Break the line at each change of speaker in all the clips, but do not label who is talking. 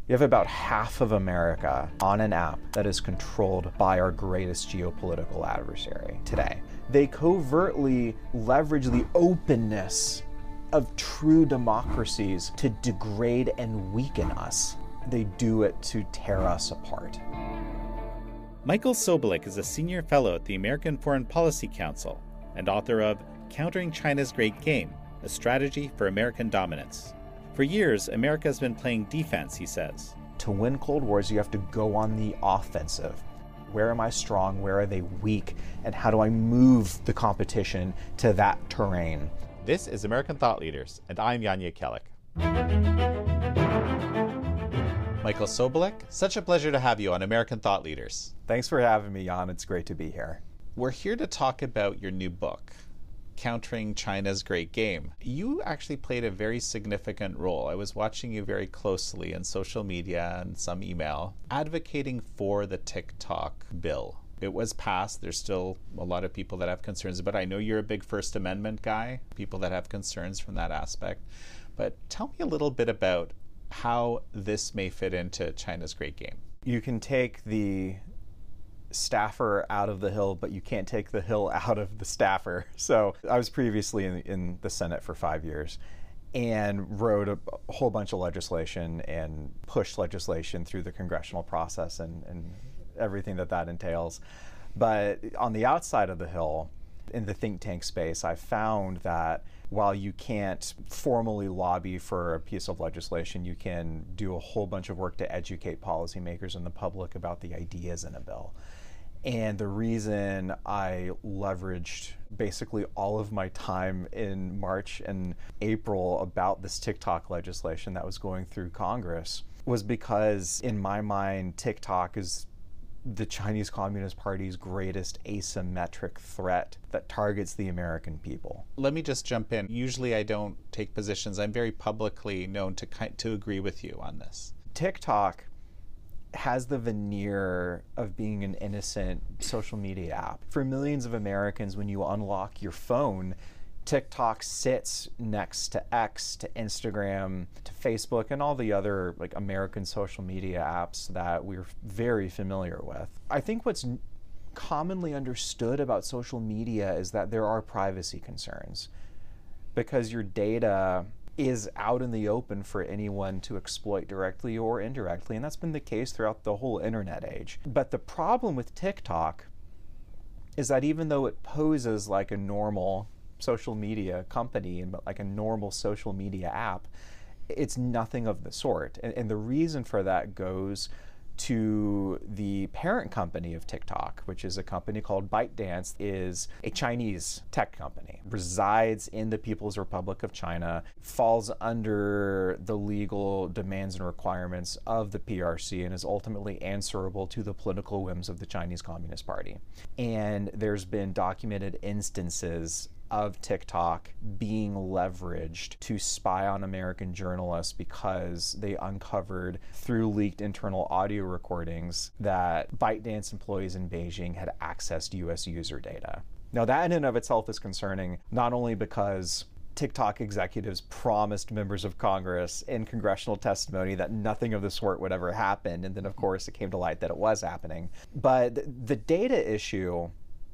You have about half of America on an app that is controlled by our greatest geopolitical adversary today. They covertly leverage the openness of true democracies to degrade and weaken us. They do it to tear us apart.
Michael Sobolik is a senior fellow at the American Foreign Policy Council and author of Countering China's Great Game, a strategy for American dominance. For years, America has been playing defense, he says.
To win Cold Wars, you have to go on the offensive. Where am I strong? Where are they weak? And how do I move the competition to that terrain?
This is American Thought Leaders, and I'm Yanya Kellick. Michael Sobolik, such a pleasure to have you on American Thought Leaders.
Thanks for having me, Jan. It's great to be here.
We're here to talk about your new book, Countering China's Great Game. You actually played a very significant role. I was watching you very closely on social media and some email, advocating for the TikTok bill. It was passed. There's still a lot of people that have concerns, but I know you're a big First Amendment guy, people that have concerns from that aspect. But tell me a little bit about how this may fit into China's Great Game.
You can take the staffer out of the hill, but you can't take the hill out of the staffer. So I was previously in the Senate for 5 years and wrote a whole bunch of legislation and pushed legislation through the congressional process and everything that entails. But on the outside of the hill, in the think tank space, I found that while you can't formally lobby for a piece of legislation, you can do a whole bunch of work to educate policymakers and the public about the ideas in a bill. And the reason I leveraged basically all of my time in March and April about this TikTok legislation that was going through Congress was because, in my mind, TikTok is the Chinese Communist Party's greatest asymmetric threat that targets the American people.
Let me just jump in. Usually I don't take positions. I'm very publicly known to agree with you on this.
TikTok has the veneer of being an innocent social media app. For millions of Americans, when you unlock your phone, TikTok sits next to X, to Instagram, to Facebook, and all the other American social media apps that we're very familiar with. I think what's commonly understood about social media is that there are privacy concerns because your data is out in the open for anyone to exploit directly or indirectly, and that's been the case throughout the whole internet age. But the problem with TikTok is that even though it poses like a normal social media company and like a normal social media app, it's nothing of the sort. And the reason for that goes to the parent company of TikTok, which is a company called ByteDance, is a Chinese tech company, resides in the People's Republic of China, falls under the legal demands and requirements of the PRC, and is ultimately answerable to the political whims of the Chinese Communist Party. And there's been documented instances of TikTok being leveraged to spy on American journalists because they uncovered through leaked internal audio recordings that ByteDance employees in Beijing had accessed US user data. Now that in and of itself is concerning, not only because TikTok executives promised members of Congress in congressional testimony that nothing of the sort would ever happen, and then of course it came to light that it was happening, but the data issue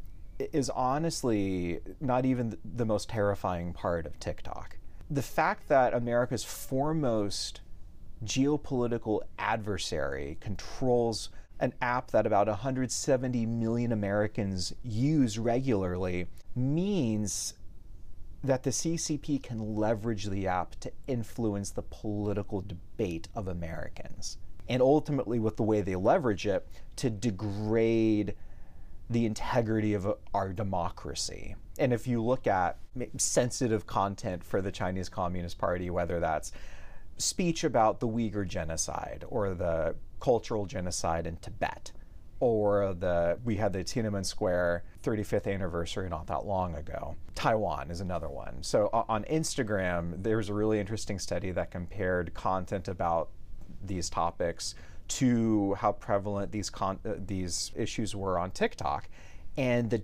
is honestly not even the most terrifying part of TikTok. The fact that America's foremost geopolitical adversary controls an app that about 170 million Americans use regularly means that the CCP can leverage the app to influence the political debate of Americans. And ultimately, with the way they leverage it, to degrade the integrity of our democracy. And if you look at sensitive content for the Chinese Communist Party, whether that's speech about the Uyghur genocide or the cultural genocide in Tibet, or we had the Tiananmen Square 35th anniversary not that long ago. Taiwan is another one. So on Instagram, there's a really interesting study that compared content about these topics to how prevalent these issues were on TikTok. And the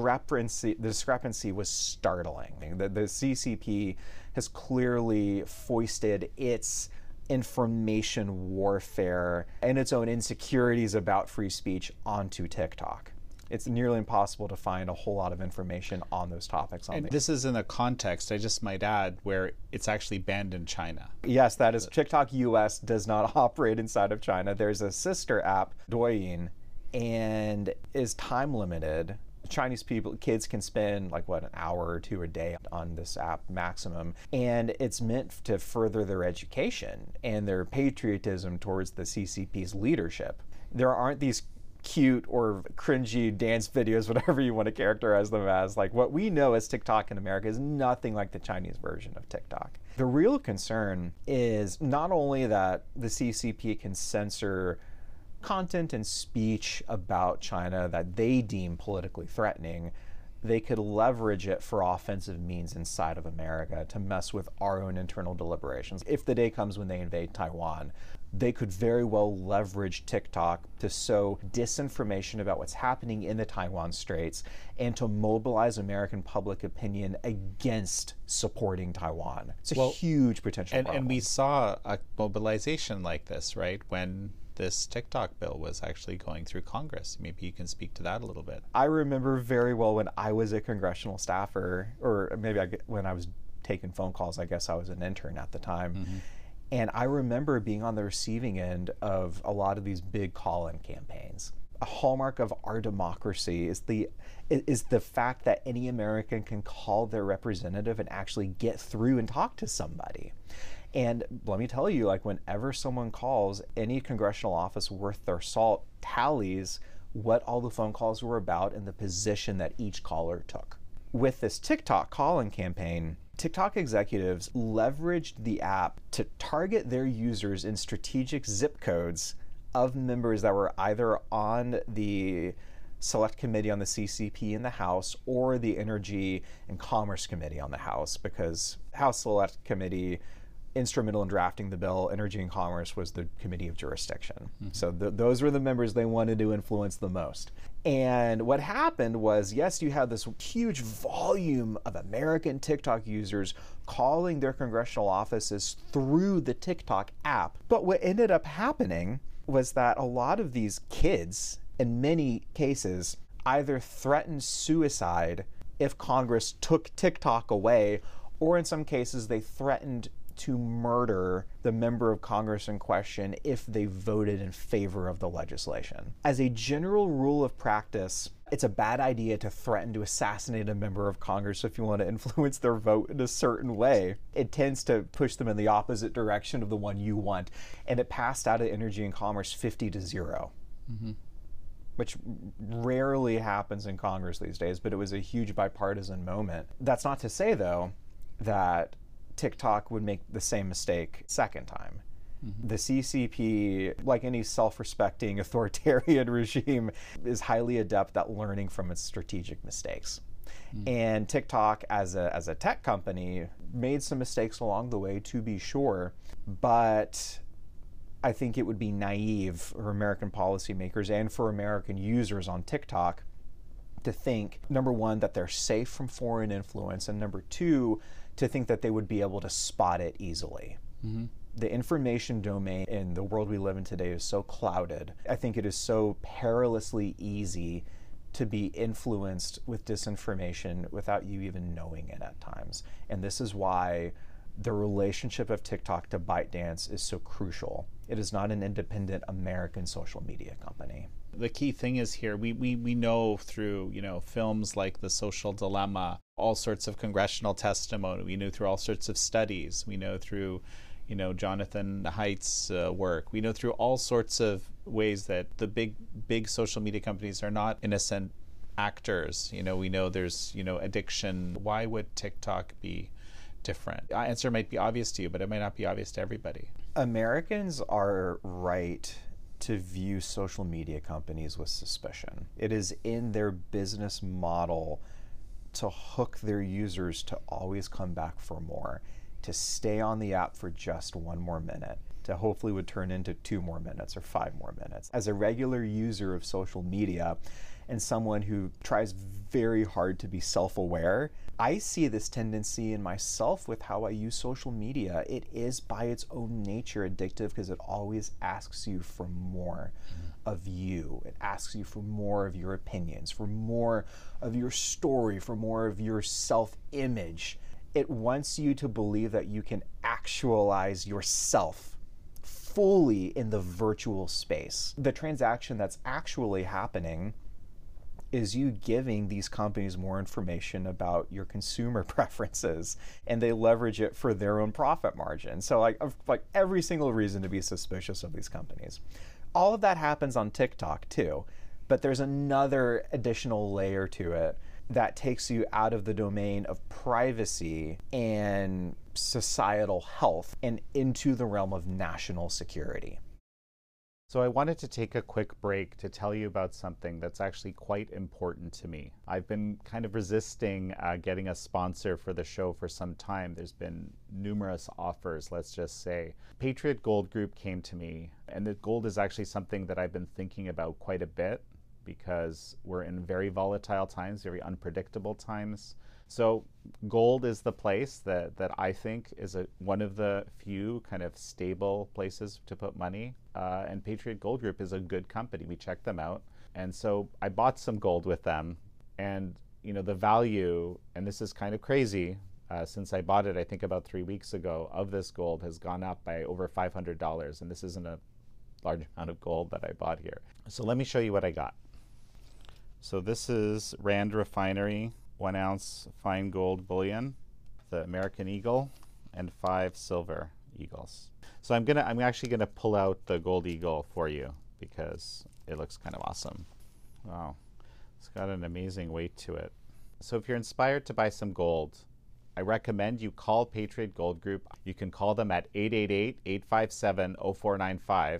discrepancy was startling. The CCP has clearly foisted its information warfare and its own insecurities about free speech onto TikTok. It's nearly impossible to find a whole lot of information on those topics.
And this is in a context, I just might add, where it's actually banned in China.
Yes, that is. TikTok US does not operate inside of China. There's a sister app, Douyin, and is time limited. Chinese kids can spend like an hour or two a day on this app maximum, and it's meant to further their education and their patriotism towards the CCP's leadership. There aren't these cute or cringy dance videos, whatever you want to characterize them as. Like, what we know as TikTok in America is nothing like the Chinese version of TikTok. The real concern is not only that the CCP can censor content and speech about China that they deem politically threatening, they could leverage it for offensive means inside of America to mess with our own internal deliberations. If the day comes when they invade Taiwan, they could very well leverage TikTok to sow disinformation about what's happening in the Taiwan Straits and to mobilize American public opinion against supporting Taiwan. It's a huge potential problem.
And we saw a mobilization like this, right, when this TikTok bill was actually going through Congress. Maybe you can speak to that a little bit.
I remember very well when I was a congressional staffer, or maybe when I was taking phone calls, I guess I was an intern at the time. Mm-hmm. And I remember being on the receiving end of a lot of these big call-in campaigns. A hallmark of our democracy is the fact that any American can call their representative and actually get through and talk to somebody. And let me tell you, like, whenever someone calls, any congressional office worth their salt tallies what all the phone calls were about and the position that each caller took. With this TikTok call-in campaign, TikTok executives leveraged the app to target their users in strategic zip codes of members that were either on the Select Committee on the CCP in the House or the Energy and Commerce Committee on the House, because House Select Committee, instrumental in drafting the bill, Energy and Commerce was the committee of jurisdiction. Mm-hmm. So those were the members they wanted to influence the most. And what happened was, yes, you had this huge volume of American TikTok users calling their congressional offices through the TikTok app. But what ended up happening was that a lot of these kids, in many cases, either threatened suicide if Congress took TikTok away, or in some cases they threatened to murder the member of Congress in question if they voted in favor of the legislation. As a general rule of practice, it's a bad idea to threaten to assassinate a member of Congress if you want to influence their vote in a certain way. It tends to push them in the opposite direction of the one you want. And it passed out of Energy and Commerce 50-0. Mm-hmm. Which rarely happens in Congress these days, but it was a huge bipartisan moment. That's not to say, though, that TikTok would make the same mistake second time. Mm-hmm. The CCP, like any self-respecting authoritarian regime, is highly adept at learning from its strategic mistakes. Mm-hmm. And TikTok, as a tech company, made some mistakes along the way, to be sure, but I think it would be naive for American policymakers and for American users on TikTok to think, number one, that they're safe from foreign influence, and number two, to think that they would be able to spot it easily. Mm-hmm. The information domain in the world we live in today is so clouded. I think it is so perilously easy to be influenced with disinformation without you even knowing it at times. And this is why the relationship of TikTok to ByteDance is so crucial. It is not an independent American social media company.
The key thing is here, we know through, films like The Social Dilemma, all sorts of congressional testimony. We know through all sorts of studies. We know through, Jonathan Haidt's work. We know through all sorts of ways that the big social media companies are not innocent actors. We know there's, addiction. Why would TikTok be different? The answer might be obvious to you, but it might not be obvious to everybody.
Americans are right to view social media companies with suspicion. It is in their business model to hook their users to always come back for more, to stay on the app for just 1 more minute, to hopefully would turn into 2 more minutes or 5 more minutes. As a regular user of social media and someone who tries very hard to be self-aware, I see this tendency in myself with how I use social media. It is by its own nature addictive because it always asks you for more of you. It asks you for more of your opinions, for more of your story, for more of your self-image. It wants you to believe that you can actualize yourself fully in the virtual space. The transaction that's actually happening is you giving these companies more information about your consumer preferences, and they leverage it for their own profit margin. So like every single reason to be suspicious of these companies. All of that happens on TikTok too, but there's another additional layer to it that takes you out of the domain of privacy and societal health and into the realm of national security.
So I wanted to take a quick break to tell you about something that's actually quite important to me. I've been kind of resisting getting a sponsor for the show for some time. There's been numerous offers, let's just say. Patriot Gold Group came to me, and the gold is actually something that I've been thinking about quite a bit because we're in very volatile times, very unpredictable times. So gold is the place that I think is one of the few kind of stable places to put money. And Patriot Gold Group is a good company. We checked them out. And so I bought some gold with them. And you know, the value, and this is kind of crazy, since I bought it, I think about 3 weeks ago, of this gold has gone up by over $500. And this isn't a large amount of gold that I bought here. So let me show you what I got. So this is Rand Refinery 1 ounce fine gold bullion, the American Eagle, and 5 silver eagles. So I'm actually gonna pull out the gold eagle for you because it looks kind of awesome. Wow, it's got an amazing weight to it. So if you're inspired to buy some gold, I recommend you call Patriot Gold Group. You can call them at 888-857-0495,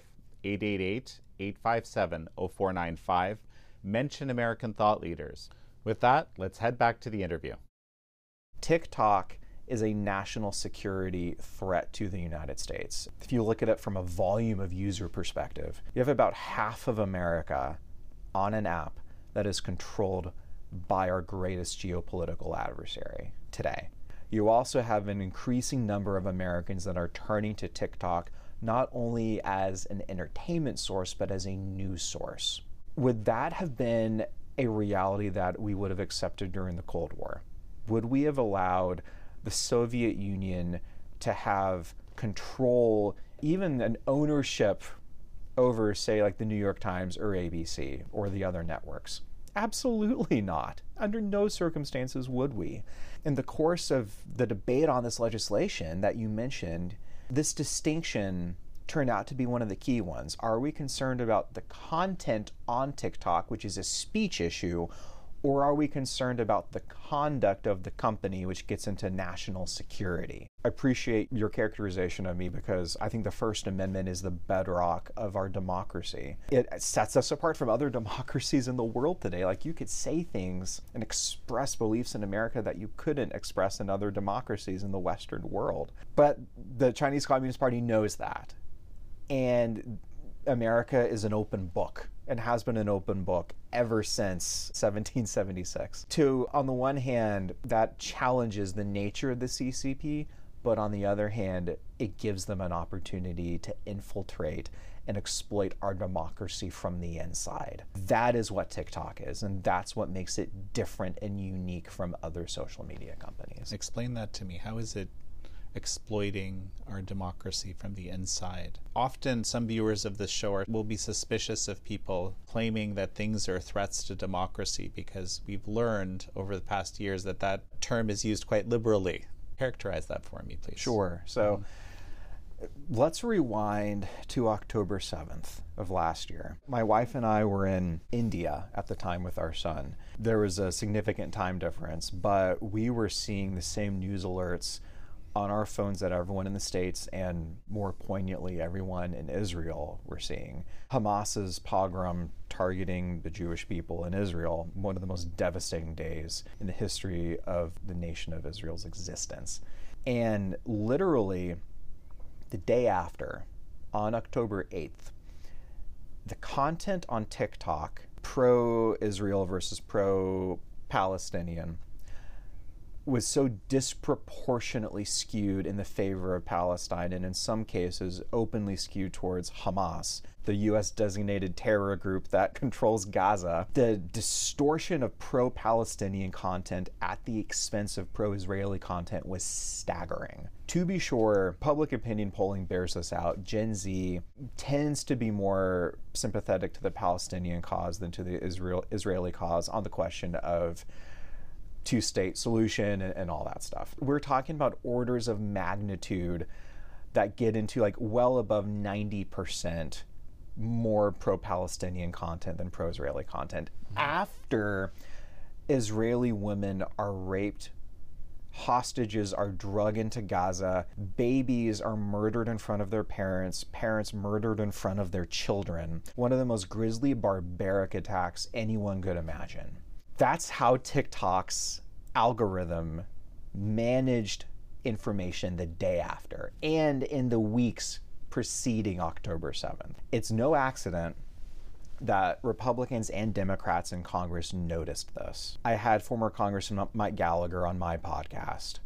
888-857-0495. Mention American Thought Leaders. With that, let's head back to the interview.
TikTok is a national security threat to the United States. If you look at it from a volume of user perspective, you have about half of America on an app that is controlled by our greatest geopolitical adversary today. You also have an increasing number of Americans that are turning to TikTok not only as an entertainment source, but as a news source. Would that have been a reality that we would have accepted during the Cold War? Would we have allowed the Soviet Union to have control, even an ownership over, say, like the New York Times or ABC or the other networks? Absolutely not. Under no circumstances would we. In the course of the debate on this legislation that you mentioned, this distinction turned out to be one of the key ones. Are we concerned about the content on TikTok, which is a speech issue, or are we concerned about the conduct of the company, which gets into national security? I appreciate your characterization of me because I think the First Amendment is the bedrock of our democracy. It sets us apart from other democracies in the world today. Like, you could say things and express beliefs in America that you couldn't express in other democracies in the Western world. But the Chinese Communist Party knows that. And America is an open book and has been an open book ever since 1776. On the one hand, that challenges the nature of the CCP, but on the other hand, it gives them an opportunity to infiltrate and exploit our democracy from the inside. That is what TikTok is, and that's what makes it different and unique from other social media companies.
Explain that to me. How is it exploiting our democracy from the inside? Often some viewers of this show will be suspicious of people claiming that things are threats to democracy because we've learned over the past years that that term is used quite liberally. Characterize that for me, please.
Sure. So let's rewind to October 7th of last year. My wife and I were in India at the time with our son. There was a significant time difference, but we were seeing the same news alerts on our phones that everyone in the States and more poignantly everyone in Israel were seeing. Hamas's pogrom targeting the Jewish people in Israel, one of the most devastating days in the history of the nation of Israel's existence. And literally the day after, on October 8th, the content on TikTok, pro-Israel versus pro-Palestinian, was so disproportionately skewed in the favor of Palestine, and in some cases openly skewed towards Hamas, the US designated terror group that controls Gaza. The distortion of pro-Palestinian content at the expense of pro-Israeli content was staggering. To be sure, public opinion polling bears this out. Gen Z tends to be more sympathetic to the Palestinian cause than to the Israeli cause on the question of two-state solution and all that stuff. We're talking about orders of magnitude that get into like well above 90% more pro-Palestinian content than pro-Israeli content. After Israeli women are raped, hostages are dragged into Gaza, babies are murdered in front of their parents, parents murdered in front of their children. One of the most grisly, barbaric attacks anyone could imagine. That's how TikTok's algorithm managed information the day after and in the weeks preceding October 7th. It's no accident that Republicans and Democrats in Congress noticed this. I had former Congressman Mike Gallagher on my podcast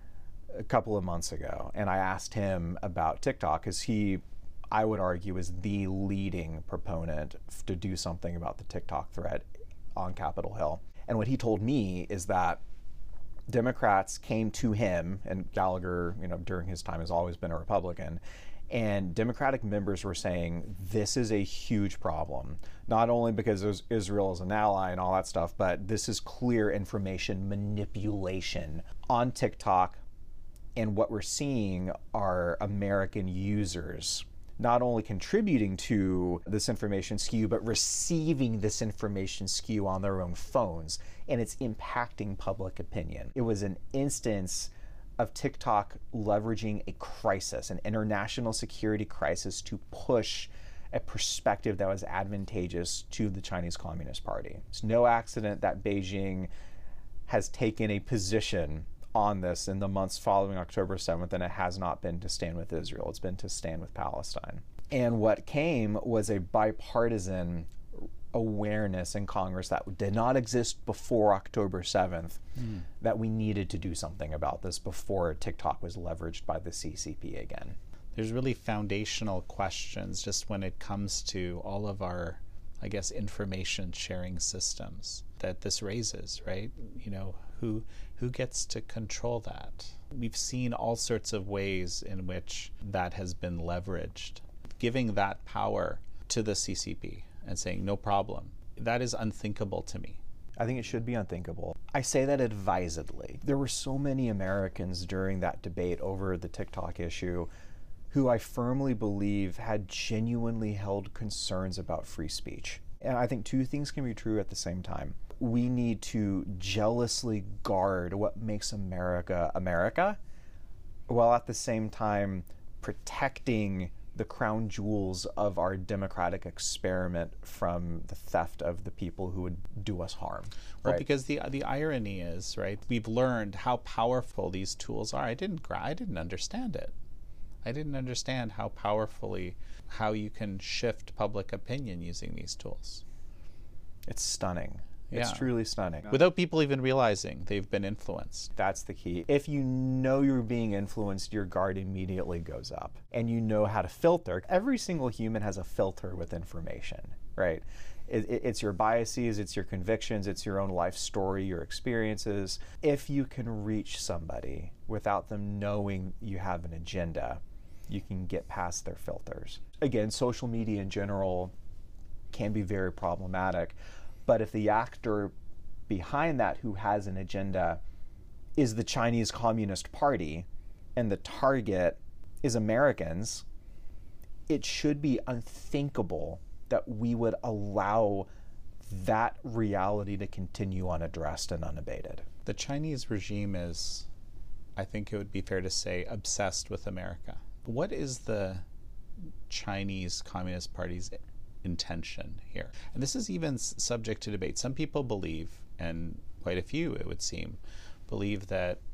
a couple of months ago, and I asked him about TikTok because he, I would argue, is the leading proponent to do something about the TikTok threat on Capitol Hill. And what he told me is that Democrats came to him, and Gallagher, during his time has always been a Republican, and Democratic members were saying this is a huge problem, not only because Israel is an ally and all that stuff, but this is clear information manipulation on TikTok. And what we're seeing are American users not only contributing to this information skew, but receiving this information skew on their own phones, and it's impacting public opinion. It was an instance of TikTok leveraging a crisis, an international security crisis, to push a perspective that was advantageous to the Chinese Communist Party. It's no accident that Beijing has taken a position on this in the months following October 7th, and it has not been to stand with Israel. It's been to stand with Palestine. And what came was a bipartisan awareness in Congress that did not exist before October 7th, that we needed to do something about this before TikTok was leveraged by the CCP again.
There's really foundational questions just when it comes to all of our, I guess, information sharing systems that this raises, right? Who gets to control that? We've seen all sorts of ways in which that has been leveraged. Giving that power to the CCP and saying, no problem, that is unthinkable to me.
I think it should be unthinkable. I say that advisedly. There were so many Americans during that debate over the TikTok issue who I firmly believe had genuinely held concerns about free speech. And I think two things can be true at the same time. We need to jealously guard what makes America America, while at the same time protecting the crown jewels of our democratic experiment from the theft of the people who would do us harm.
Well, because the irony is, right, we've learned how powerful these tools are. I didn't understand it. I didn't understand how you can shift public opinion using these tools.
It's stunning. It's truly stunning.
Without people even realizing they've been influenced.
That's the key. If you know you're being influenced, your guard immediately goes up. And you know how to filter. Every single human has a filter with information, right? It's your biases, it's your convictions, it's your own life story, your experiences. If you can reach somebody without them knowing you have an agenda, you can get past their filters. Again, social media in general can be very problematic. But if the actor behind that who has an agenda is the Chinese Communist Party and the target is Americans, it should be unthinkable that we would allow that reality to continue unaddressed and unabated.
The Chinese regime is, I think it would be fair to say, obsessed with America. What is the Chinese Communist Party's intention here? And this is even subject to debate. Some people believe, and quite a few it would seem, believe that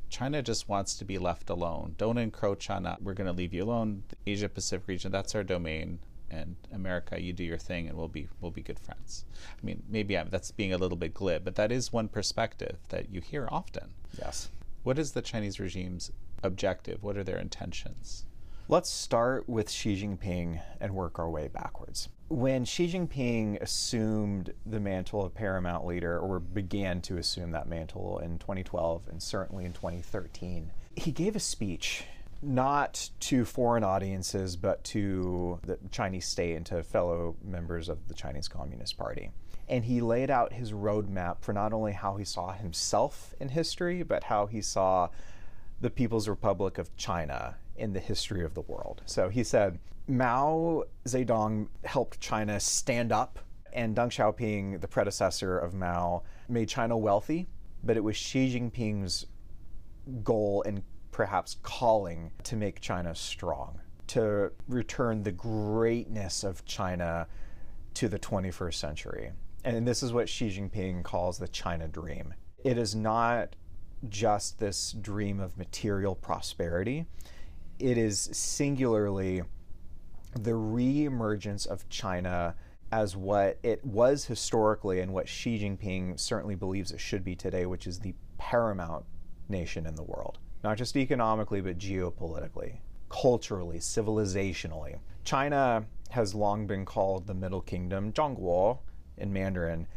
China just wants to be left alone. Don't encroach on us. We're going to leave you alone. The Asia Pacific region, that's our domain. And America, you do your thing, and we'll be good friends. I mean, maybe that's being a little bit glib, but that is one perspective that you hear often.
Yes.
What is the Chinese regime's objective? What are their intentions?
Let's start with Xi Jinping and work our way backwards. When Xi Jinping assumed the mantle of paramount leader, or began to assume that mantle in 2012 and certainly in 2013, he gave a speech not to foreign audiences, but to the Chinese state and to fellow members of the Chinese Communist Party. And he laid out his roadmap for not only how he saw himself in history, but how he saw the People's Republic of China in the history of the world. So he said, Mao Zedong helped China stand up, and Deng Xiaoping, the predecessor of Mao, made China wealthy, but it was Xi Jinping's goal and perhaps calling to make China strong, to return the greatness of China to the 21st century. And this is what Xi Jinping calls the China dream. It is not just this dream of material prosperity. It is singularly the re-emergence of China as what it was historically and what Xi Jinping certainly believes it should be today, which is the paramount nation in the world. Not just economically, but geopolitically, culturally, civilizationally. China has long been called the Middle Kingdom, Zhongguo in Mandarin,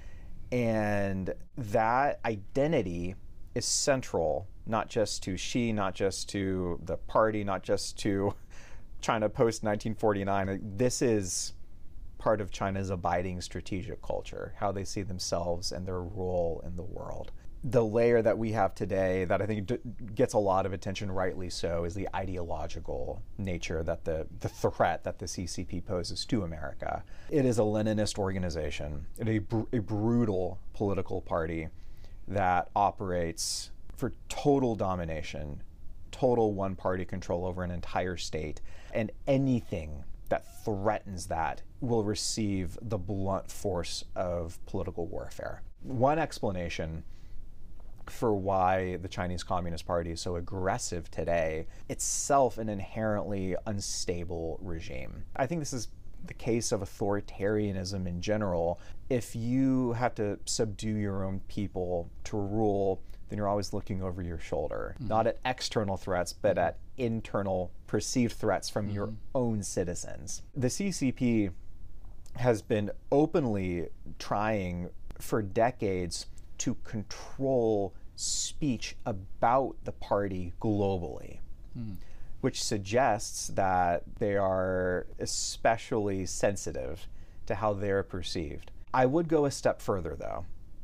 and that identity is central, not just to Xi, not just to the party, not just to China post-1949. This is part of China's abiding strategic culture, how they see themselves and their role in the world. The layer that we have today that I think gets a lot of attention, rightly so, is the ideological nature that the threat that the CCP poses to America. It is a Leninist organization, a brutal political party that operates for total domination, total one-party control over an entire state, and anything that threatens that will receive the blunt force of political warfare. One explanation for why the Chinese Communist Party is so aggressive today, itself an inherently unstable regime. I think this is the case of authoritarianism in general. If you have to subdue your own people to rule, then you're always looking over your shoulder, not at external threats, but at internal perceived threats from your own citizens. The CCP has been openly trying for decades to control speech about the party globally, which suggests that they are especially sensitive to how they're perceived. I would go a step further, though.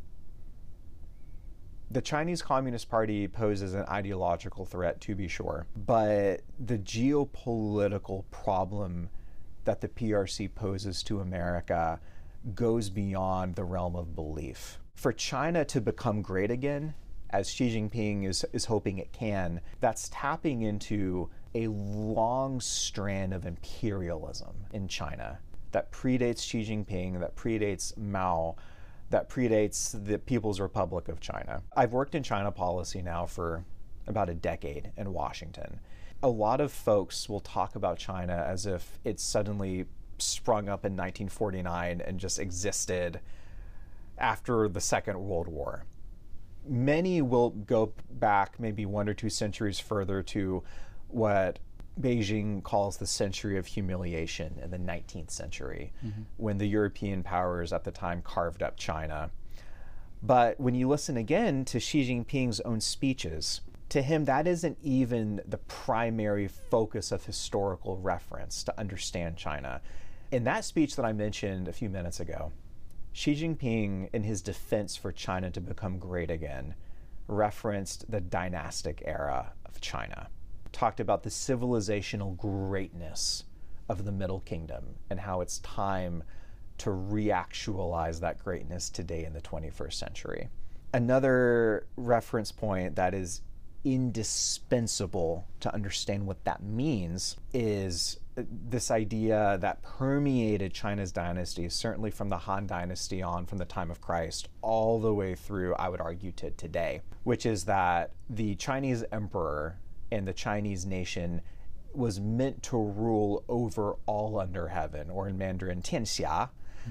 The Chinese Communist Party poses an ideological threat, to be sure, but the geopolitical problem that the PRC poses to America goes beyond the realm of belief. For China to become great again, as Xi Jinping is hoping it can, that's tapping into a long strand of imperialism in China that predates Xi Jinping, that predates Mao, that predates the People's Republic of China. I've worked in China policy now for about a decade in Washington. A lot of folks will talk about China as if it suddenly sprung up in 1949 and just existed after the Second World War. Many will go back maybe 1 or 2 centuries further to what Beijing calls the century of humiliation in the 19th century, when the European powers at the time carved up China. But when you listen again to Xi Jinping's own speeches, to him that isn't even the primary focus of historical reference to understand China. In that speech that I mentioned a few minutes ago, Xi Jinping, in his defense for China to become great again, referenced the dynastic era of China, talked about the civilizational greatness of the Middle Kingdom and how it's time to reactualize that greatness today in the 21st century. Another reference point that is indispensable to understand what that means is this idea that permeated China's dynasty, certainly from the Han Dynasty on, from the time of Christ, all the way through, I would argue, to today, which is that the Chinese emperor and the Chinese nation was meant to rule over all under heaven, or in Mandarin, 天下.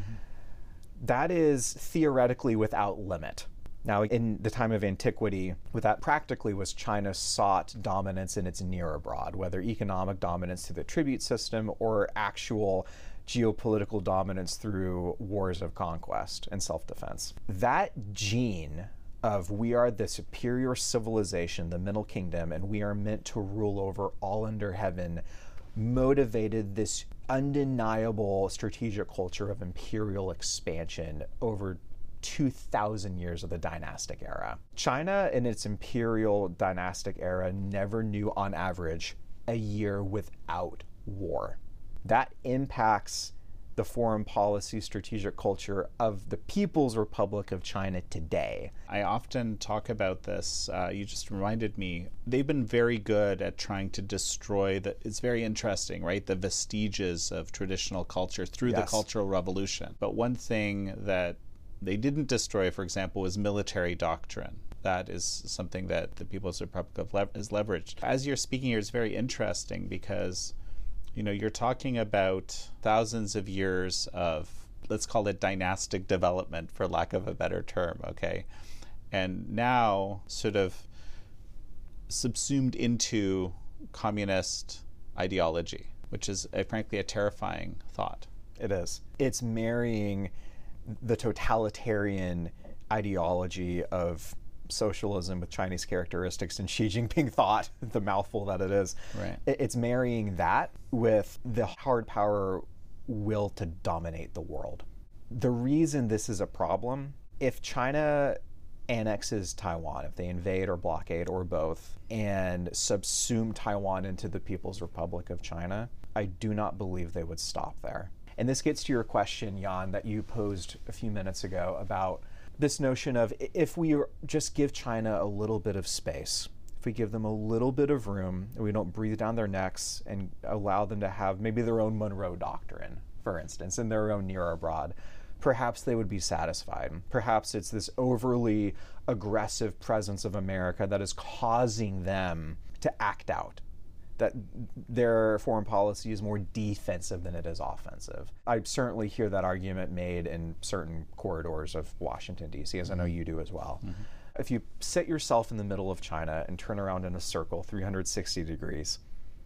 That is theoretically without limit. Now, in the time of antiquity, what that practically was, China sought dominance in its near abroad, whether economic dominance through the tribute system or actual geopolitical dominance through wars of conquest and self-defense. That gene of we are the superior civilization, the Middle Kingdom, and we are meant to rule over all under heaven, motivated this undeniable strategic culture of imperial expansion over 2,000 years of the dynastic era. China in its imperial dynastic era never knew, on average, a year without war. That impacts the foreign policy strategic culture of the People's Republic of China today.
I often talk about this. You just reminded me. They've been very good at trying to destroy it's very interesting, right? The vestiges of traditional culture through the Cultural Revolution. But one thing that they didn't destroy, for example, was military doctrine. That is something that the People's Republic has leveraged. As you're speaking here, it's very interesting because, you're talking about thousands of years of, let's call it dynastic development, for lack of a better term, okay? And now sort of subsumed into communist ideology, which is frankly a terrifying thought.
It is. It's marrying the totalitarian ideology of socialism with Chinese characteristics and Xi Jinping thought, the mouthful that it is.
Right.
It's marrying that with the hard power will to dominate the world. The reason this is a problem, if China annexes Taiwan, if they invade or blockade or both, and subsume Taiwan into the People's Republic of China, I do not believe they would stop there. And this gets to your question, Jan, that you posed a few minutes ago about this notion of if we just give China a little bit of space, if we give them a little bit of room, and we don't breathe down their necks and allow them to have maybe their own Monroe Doctrine, for instance, and their own near abroad, perhaps they would be satisfied. Perhaps it's this overly aggressive presence of America that is causing them to act out, that their foreign policy is more defensive than it is offensive. I certainly hear that argument made in certain corridors of Washington, D.C., as I know you do as well. If you sit yourself in the middle of China and turn around in a circle 360 degrees,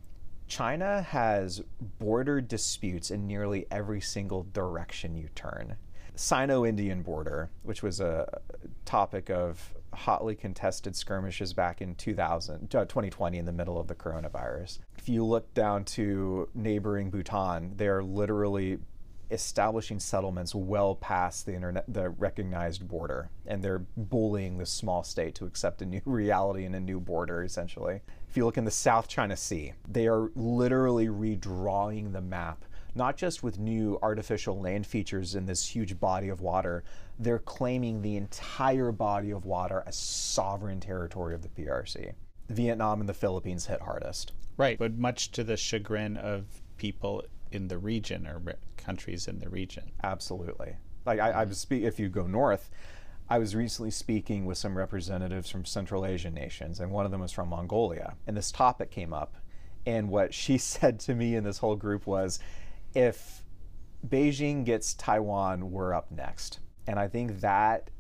China has border disputes in nearly every single direction you turn. Sino-Indian border, which was a topic of hotly contested skirmishes back in 2020 in the middle of the coronavirus. If you look down to neighboring Bhutan, they're literally establishing settlements well past the recognized border, and they're bullying this small state to accept a new reality and a new border, essentially. If you look in the South China Sea, they are literally redrawing the map, not just with new artificial land features in this huge body of water. They're claiming the entire body of water as sovereign territory of the PRC. Vietnam and the Philippines hit hardest.
Right, but much to the chagrin of people in the region, or countries in the region.
Absolutely. Like if you go north, I was recently speaking with some representatives from Central Asian nations, and one of them was from Mongolia, and this topic came up. And what she said to me in this whole group was, if Beijing gets Taiwan, we're up next. And I think that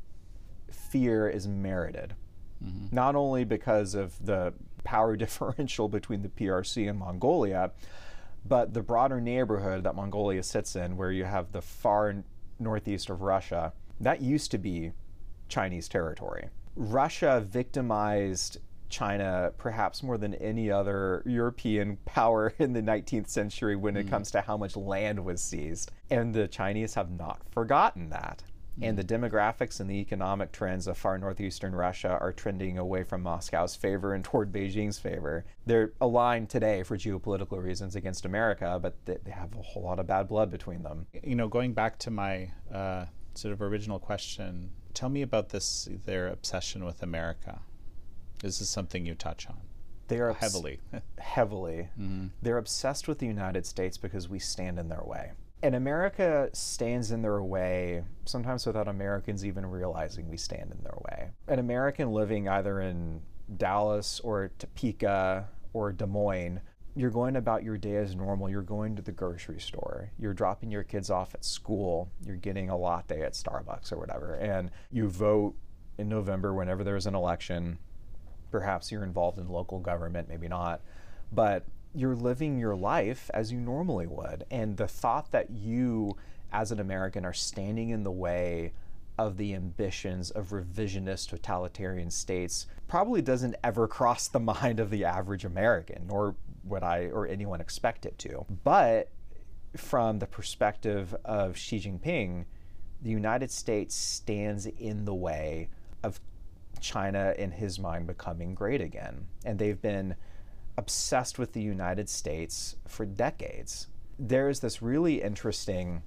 fear is merited, not only because of the power differential between the PRC and Mongolia, but the broader neighborhood that Mongolia sits in, where you have the far northeast of Russia, that used to be Chinese territory. Russia victimized China perhaps more than any other European power in the 19th century when it comes to how much land was seized. And the Chinese have not forgotten that. And the demographics and the economic trends of far northeastern Russia are trending away from Moscow's favor and toward Beijing's favor. They're aligned today for geopolitical reasons against America, but they have a whole lot of bad blood between them.
Going back to my sort of original question, tell me about their obsession with America. This is something you touch on
They are
heavily.
heavily. They're obsessed with the United States because we stand in their way. And America stands in their way, sometimes without Americans even realizing we stand in their way. An American living either in Dallas or Topeka or Des Moines, you're going about your day as normal. You're going to the grocery store. You're dropping your kids off at school. You're getting a latte at Starbucks or whatever. And you vote in November whenever there's an election. Perhaps you're involved in local government, maybe not. But you're living your life as you normally would. And the thought that you, as an American, are standing in the way of the ambitions of revisionist totalitarian states probably doesn't ever cross the mind of the average American, nor would I or anyone expect it to. But from the perspective of Xi Jinping, the United States stands in the way of China, in his mind, becoming great again. And they've been obsessed with the United States for decades. There's this really interesting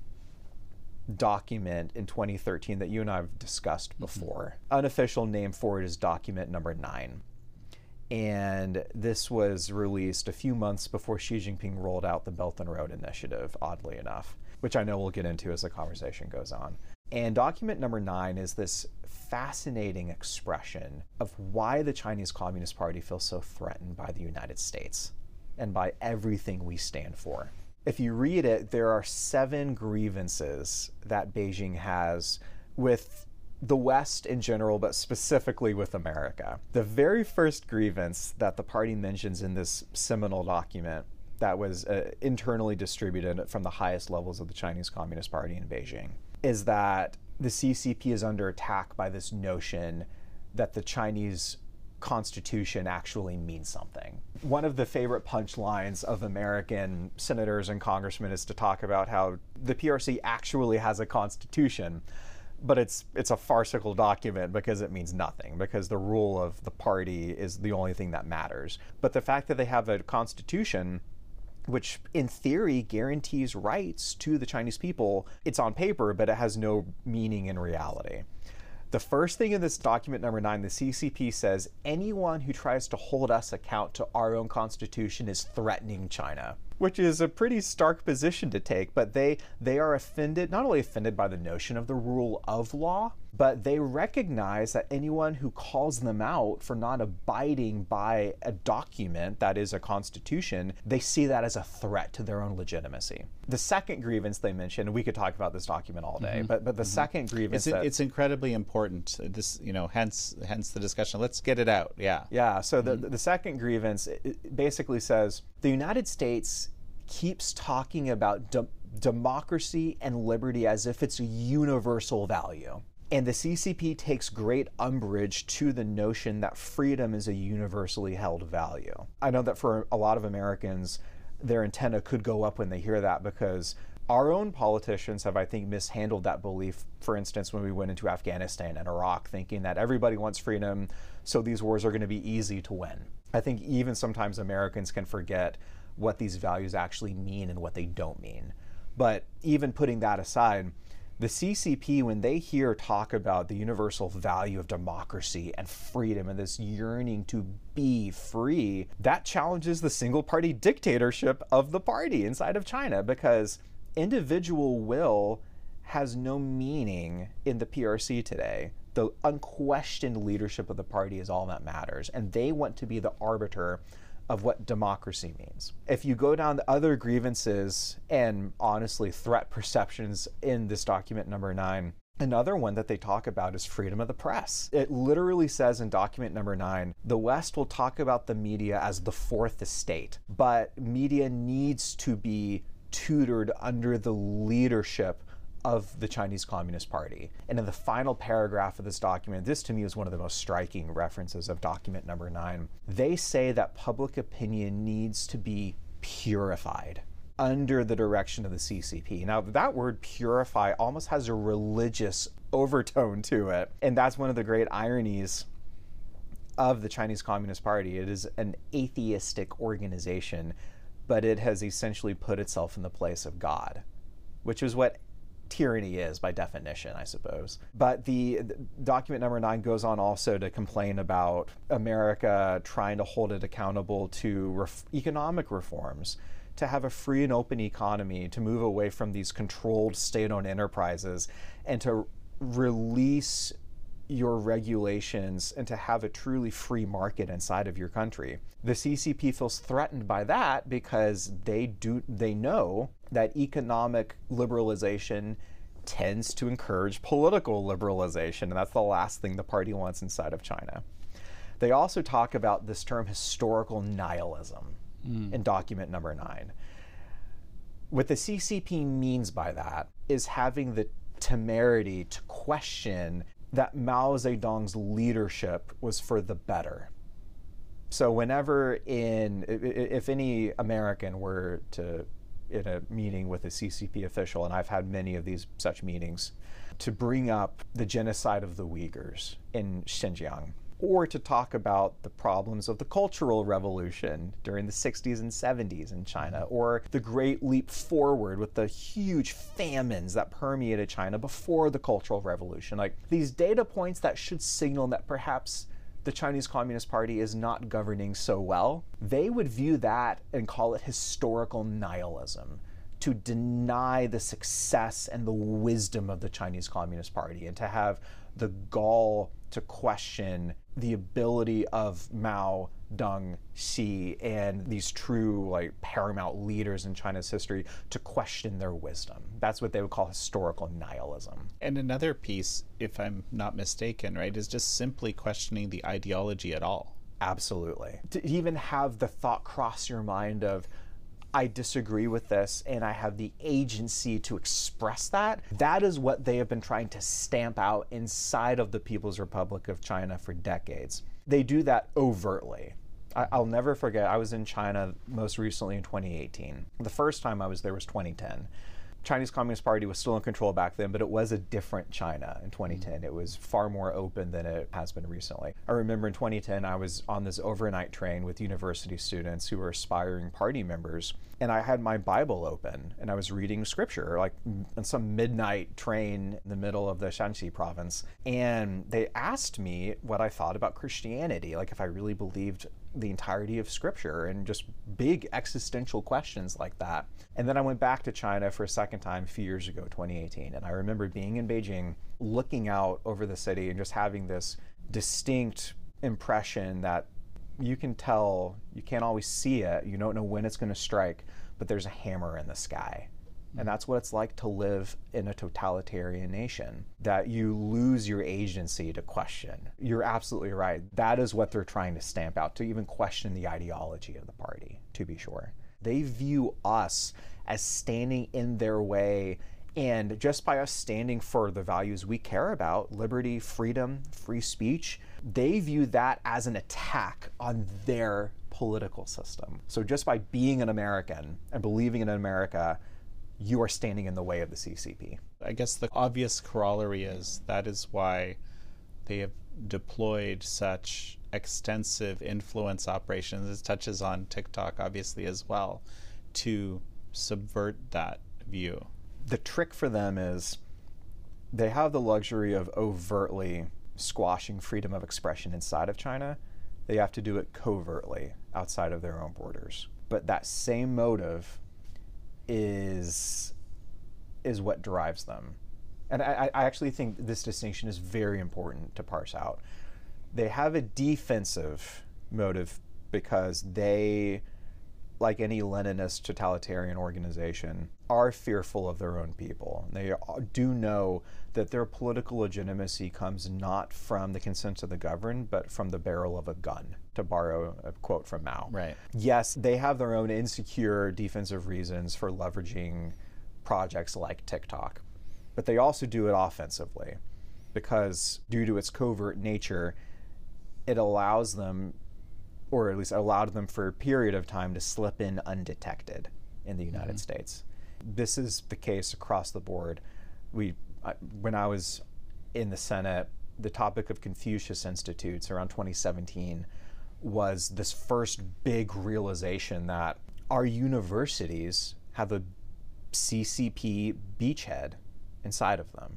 document in 2013 that you and I have discussed before. Unofficial name for it is document number 9. And this was released a few months before Xi Jinping rolled out the Belt and Road Initiative, oddly enough, which I know we'll get into as the conversation goes on. And document number 9 is this fascinating expression of why the Chinese Communist Party feels so threatened by the United States and by everything we stand for. If you read it, there are 7 grievances that Beijing has with the West in general, but specifically with America. The very first grievance that the party mentions in this seminal document that was internally distributed from the highest levels of the Chinese Communist Party in Beijing is that the CCP is under attack by this notion that the Chinese Constitution actually means something. One of the favorite punchlines of American senators and congressmen is to talk about how the PRC actually has a constitution, but it's a farcical document because it means nothing, because the rule of the party is the only thing that matters. But the fact that they have a constitution which in theory guarantees rights to the Chinese people, it's on paper, but it has no meaning in reality. The first thing in this document number 9, the CCP says, anyone who tries to hold us account to our own constitution is threatening China, which is a pretty stark position to take, but they are offended, not only offended by the notion of the rule of law, but they recognize that anyone who calls them out for not abiding by a document that is a constitution, they see that as a threat to their own legitimacy. The second grievance they mentioned, we could talk about this document all day, but the second grievance
it's incredibly important. This, hence the discussion. Let's get it out. Yeah.
Yeah. So the second grievance it basically says the United States keeps talking about democracy and liberty as if it's a universal value. And the CCP takes great umbrage to the notion that freedom is a universally held value. I know that for a lot of Americans, their antenna could go up when they hear that, because our own politicians have, I think, mishandled that belief. For instance, when we went into Afghanistan and Iraq, thinking that everybody wants freedom, so these wars are going to be easy to win. I think even sometimes Americans can forget what these values actually mean and what they don't mean. But even putting that aside, the CCP, when they hear talk about the universal value of democracy and freedom and this yearning to be free, that challenges the single-party dictatorship of the party inside of China, because individual will has no meaning in the PRC today. The unquestioned leadership of the party is all that matters, and they want to be the arbiter of what democracy means. If you go down the other grievances and honestly threat perceptions in this document number 9, another one that they talk about is freedom of the press. It literally says in document number 9, the West will talk about the media as the fourth estate, but media needs to be tutored under the leadership of the Chinese Communist Party. And in the final paragraph of this document, this to me is one of the most striking references of document number 9. They say that public opinion needs to be purified under the direction of the CCP. Now, that word purify almost has a religious overtone to it. And that's one of the great ironies of the Chinese Communist Party. It is an atheistic organization, but it has essentially put itself in the place of God, which is what tyranny is by definition, I suppose. But the document number 9 goes on also to complain about America trying to hold it accountable to economic reforms, to have a free and open economy, to move away from these controlled state-owned enterprises, and to release your regulations and to have a truly free market inside of your country. The CCP feels threatened by that because they know that economic liberalization tends to encourage political liberalization, and that's the last thing the party wants inside of China. They also talk about this term historical nihilism in document number 9. What the CCP means by that is having the temerity to question that Mao Zedong's leadership was for the better. So whenever if any American were to, in a meeting with a CCP official, and I've had many of these such meetings, to bring up the genocide of the Uyghurs in Xinjiang, or to talk about the problems of the Cultural Revolution during the 60s and 70s in China, or the Great Leap Forward with the huge famines that permeated China before the Cultural Revolution. Like, these data points that should signal that perhaps the Chinese Communist Party is not governing so well, they would view that and call it historical nihilism, to deny the success and the wisdom of the Chinese Communist Party, and to have the gall to question the ability of Mao, Deng, Xi, and these true paramount leaders in China's history to question their wisdom. That's what they would call historical nihilism.
And another piece, if I'm not mistaken, right, is just simply questioning the ideology at all.
Absolutely. To even have the thought cross your mind of, I disagree with this and I have the agency to express that. That is what they have been trying to stamp out inside of the People's Republic of China for decades. They do that overtly. I'll never forget, I was in China most recently in 2018. The first time I was there was 2010. Chinese Communist Party was still in control back then, but it was a different China in 2010. It was far more open than it has been recently. I remember in 2010, I was on this overnight train with university students who were aspiring party members, and I had my Bible open, and I was reading scripture, like on some midnight train in the middle of the Shanxi province, and they asked me what I thought about Christianity, like if I really believed the entirety of scripture, and just big existential questions like that. And then I went back to China for a second time a few years ago, 2018, and I remember being in Beijing, looking out over the city and just having this distinct impression that you can tell, you can't always see it, you don't know when it's going to strike, but there's a hammer in the sky. And that's what it's like to live in a totalitarian nation, that you lose your agency to question. You're absolutely right. That is what they're trying to stamp out, to even question the ideology of the party, to be sure. They view us as standing in their way, and just by us standing for the values we care about, liberty, freedom, free speech, they view that as an attack on their political system. So just by being an American and believing in America, you are standing in the way of the CCP.
I guess the obvious corollary is that is why they have deployed such extensive influence operations. It touches on TikTok, obviously, as well, to subvert that view.
The trick for them is they have the luxury of overtly squashing freedom of expression inside of China. They have to do it covertly outside of their own borders. But that same motive is what drives them. And I actually think this distinction is very important to parse out. They have a defensive motive because they, like any Leninist totalitarian organization, are fearful of their own people. They do know that their political legitimacy comes not from the consent of the governed, but from the barrel of a gun, to borrow a quote from Mao.
Right.
Yes, they have their own insecure defensive reasons for leveraging projects like TikTok, but they also do it offensively because due to its covert nature, it allows them, or at least allowed them for a period of time, to slip in undetected in the United States. This is the case across the board. When I was in the Senate, the topic of Confucius Institutes around 2017 was this first big realization that our universities have a CCP beachhead inside of them,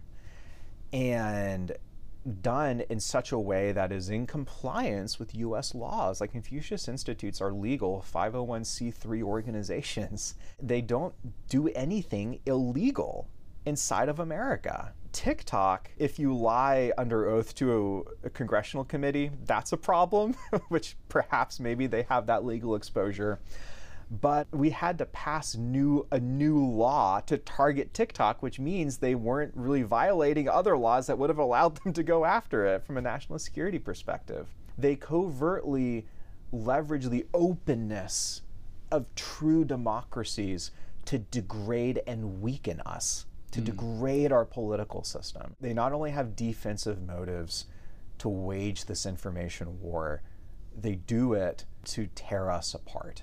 and done in such a way that is in compliance with US laws. Like, Confucius Institutes are legal 501c3 organizations. They don't do anything illegal inside of America. TikTok, if you lie under oath to a congressional committee, that's a problem, which perhaps maybe they have that legal exposure. But we had to pass a new law to target TikTok, which means they weren't really violating other laws that would have allowed them to go after it from a national security perspective. They covertly leverage the openness of true democracies to degrade and weaken us, to degrade our political system. They not only have defensive motives to wage this information war, they do it to tear us apart.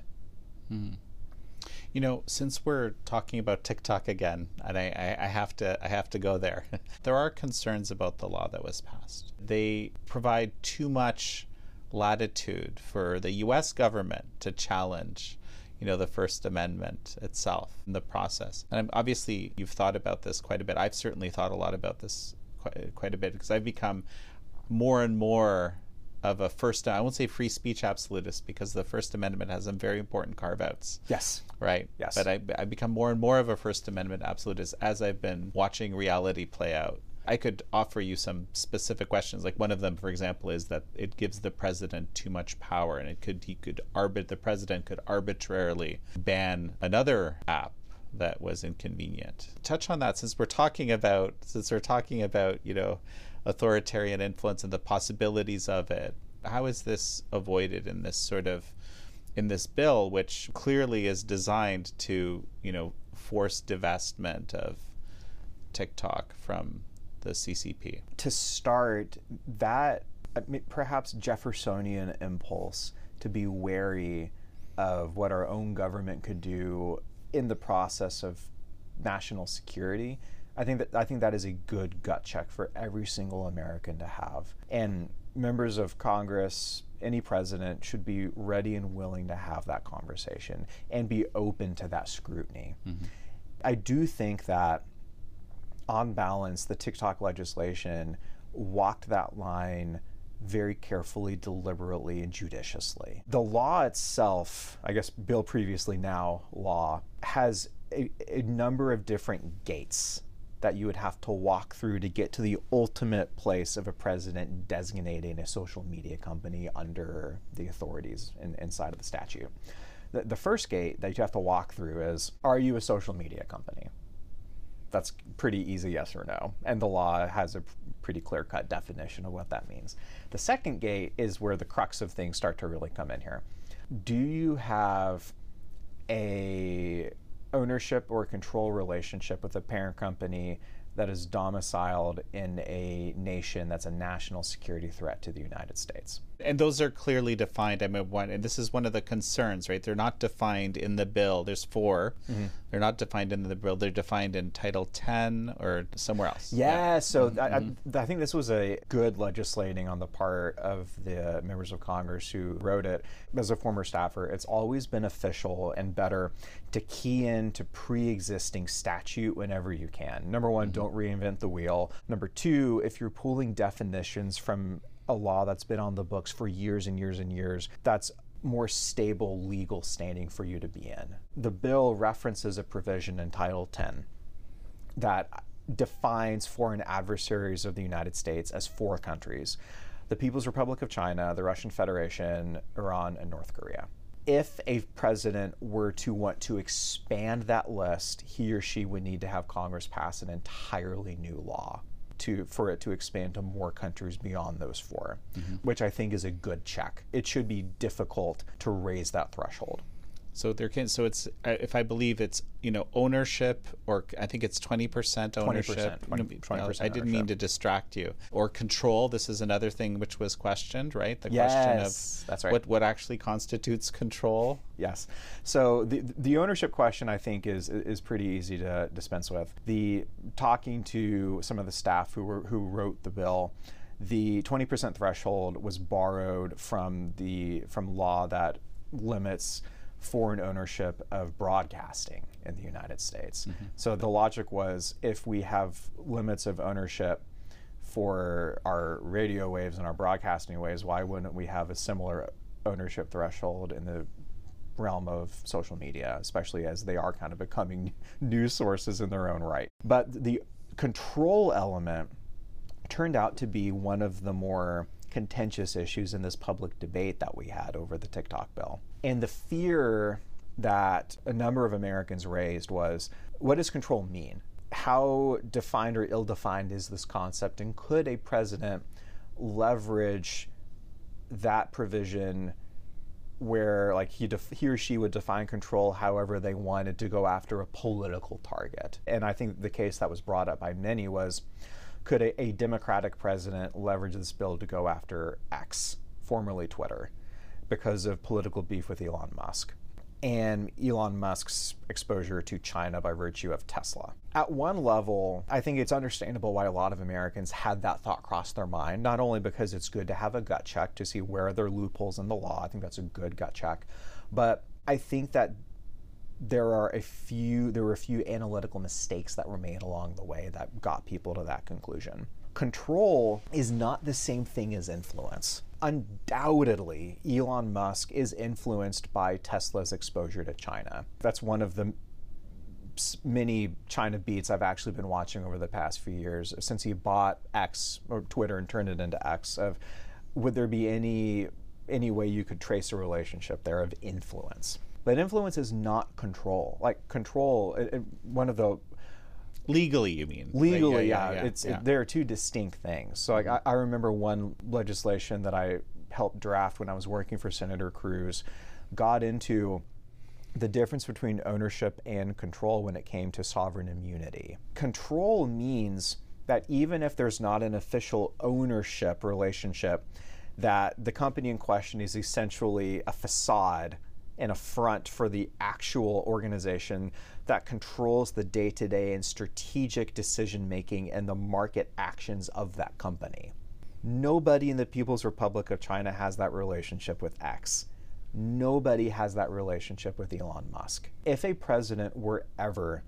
You know, since we're talking about TikTok again, and I have to go there, there are concerns about the law that was passed. They provide too much latitude for the U.S. government to challenge, you know, the First Amendment itself in the process. And obviously, you've thought about this quite a bit. I've certainly thought a lot about this quite a bit, because I've become more and more of a I won't say free speech absolutist, because the First Amendment has some very important carve-outs.
Yes.
Right?
Yes.
But I become more and more of a First Amendment absolutist as I've been watching reality play out. I could offer you some specific questions. Like, one of them, for example, is that it gives the president too much power, and the president could arbitrarily ban another app that was inconvenient. Touch on that, since we're talking about you know, authoritarian influence and the possibilities of it. How is this avoided in this bill, which clearly is designed to, you know, force divestment of TikTok from the CCP?
To start, that perhaps Jeffersonian impulse to be wary of what our own government could do in the process of national security, I think that is a good gut check for every single American to have. And members of Congress, any president, should be ready and willing to have that conversation and be open to that scrutiny. I do think that, on balance, the TikTok legislation walked that line very carefully, deliberately, and judiciously. The law itself, I guess bill previously, now law, has a number of different gates that you would have to walk through to get to the ultimate place of a president designating a social media company under the authorities inside of the statute. The first gate that you have to walk through is, are you a social media company? That's pretty easy, yes or no. And the law has a pretty clear-cut definition of what that means. The second gate is where the crux of things start to really come in here. Do you have a ownership or control relationship with a parent company that is domiciled in a nation that's a national security threat to the United States?
And those are clearly defined. I mean, and this is one of the concerns, right? They're not defined in the bill. There's 4. They're not defined in the bill. They're defined in Title 10 or somewhere else.
Yeah, so I think this was a good legislating on the part of the members of Congress who wrote it. As a former staffer, it's always beneficial and better to key into pre-existing statute whenever you can. Number one, don't reinvent the wheel. Number two, if you're pulling definitions from a law that's been on the books for years and years and years, that's more stable legal standing for you to be in. The bill references a provision in Title 10 that defines foreign adversaries of the United States as 4 countries: the People's Republic of China, the Russian Federation, Iran, and North Korea. If a president were to want to expand that list, he or she would need to have Congress pass an entirely new law for it to expand to more countries beyond those 4, which I think is a good check. It should be difficult to raise that threshold.
So it's, if I believe it's, you know, ownership, or I think it's 20% ownership.
20%
I didn't mean to distract you. Or control. This is another thing which was questioned, right? The
Yes,
question of
that's right.
what actually constitutes control.
Yes. So the ownership question, I think, is pretty easy to dispense with. Talking to some of the staff who wrote the bill, the 20% threshold was borrowed from law that limits foreign ownership of broadcasting in the United States. So the logic was, if we have limits of ownership for our radio waves and our broadcasting waves, why wouldn't we have a similar ownership threshold in the realm of social media, especially as they are kind of becoming news sources in their own right. But the control element turned out to be one of the more contentious issues in this public debate that we had over the TikTok bill. And the fear that a number of Americans raised was, what does control mean? How defined or ill-defined is this concept? And could a president leverage that provision where like he or she would define control however they wanted to go after a political target? And I think the case that was brought up by many was, could a Democratic president leverage this bill to go after X, formerly Twitter, because of political beef with Elon Musk and Elon Musk's exposure to China by virtue of Tesla? At one level, I think it's understandable why a lot of Americans had that thought cross their mind, not only because it's good to have a gut check to see where there are loopholes in the law. I think that's a good gut check. But I think that there were a few analytical mistakes that were made along the way that got people to that conclusion. Control is not the same thing as influence. Undoubtedly, Elon Musk is influenced by Tesla's exposure to China. That's one of the many China beats I've actually been watching over the past few years since he bought X, or Twitter, and turned it into X. Of would there be any way you could trace a relationship there of influence? But influence is not control. Like control, one of the
legally, you mean?
Legally, yeah. There are two distinct things. So like, I remember one legislation that I helped draft when I was working for Senator Cruz got into the difference between ownership and control when it came to sovereign immunity. Control means that even if there's not an official ownership relationship, that the company in question is essentially a facade and a front for the actual organization that controls the day-to-day and strategic decision-making and the market actions of that company. Nobody in the People's Republic of China has that relationship with X. Nobody has that relationship with Elon Musk. If a president were ever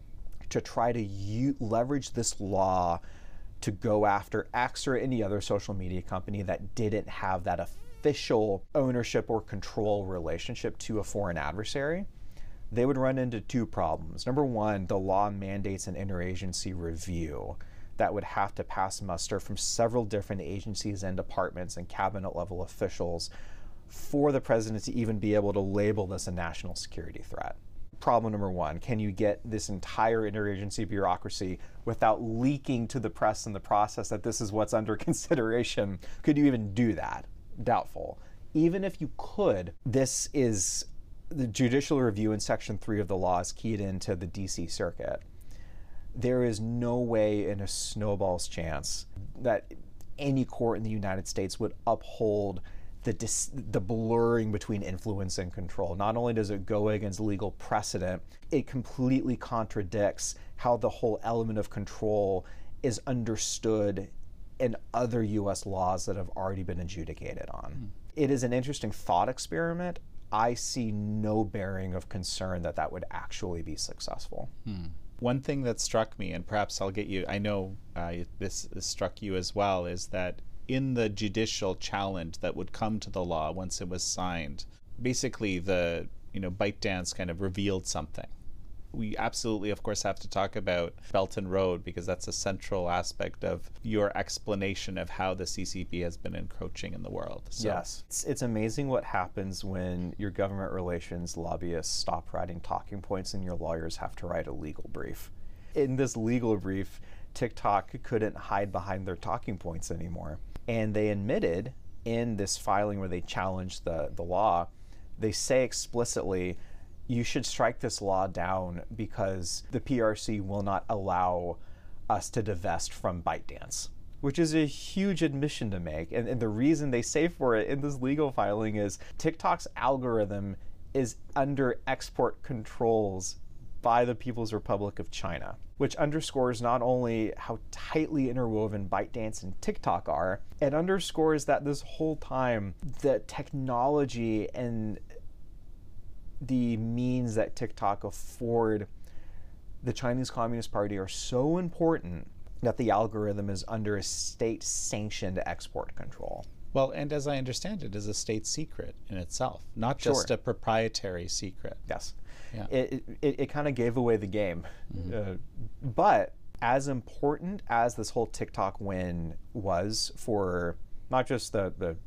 to try to leverage this law to go after X or any other social media company that didn't have that official ownership or control relationship to a foreign adversary, they would run into two problems. Number one, the law mandates an interagency review that would have to pass muster from several different agencies and departments and cabinet level officials for the president to even be able to label this a national security threat. Problem number one, can you get this entire interagency bureaucracy without leaking to the press in the process that this is what's under consideration? Could you even do that? Doubtful. Even if you could, this is the judicial review in Section 3 of the law is keyed into the DC Circuit. There is no way in a snowball's chance that any court in the United States would uphold the blurring between influence and control. Not only does it go against legal precedent, it completely contradicts how the whole element of control is understood in other U.S. laws that have already been adjudicated on. It is an interesting thought experiment. I see no bearing of concern that that would actually be successful.
One thing that struck me, and perhaps I'll get you, I know this struck you as well, is that in the judicial challenge that would come to the law once it was signed, basically the ByteDance kind of revealed something. We absolutely, of course, have to talk about Belt and Road because that's a central aspect of your explanation of how the CCP has been encroaching in the world. So.
Yes. It's amazing what happens when your government relations lobbyists stop writing talking points and your lawyers have to write a legal brief. In this legal brief, TikTok couldn't hide behind their talking points anymore. And they admitted in this filing where they challenged the law, they say explicitly, you should strike this law down because the PRC will not allow us to divest from ByteDance, which is a huge admission to make. And the reason they say for it in this legal filing is TikTok's algorithm is under export controls by the People's Republic of China, which underscores not only how tightly interwoven ByteDance and TikTok are, it underscores that this whole time the technology and the means that TikTok afford the Chinese Communist Party are so important that the algorithm is under a state-sanctioned export control.
Well, and as I understand it, is a state secret in itself, not just a proprietary secret.
Yes.
Yeah.
It kind of gave away the game. But as important as this whole TikTok win was for not just the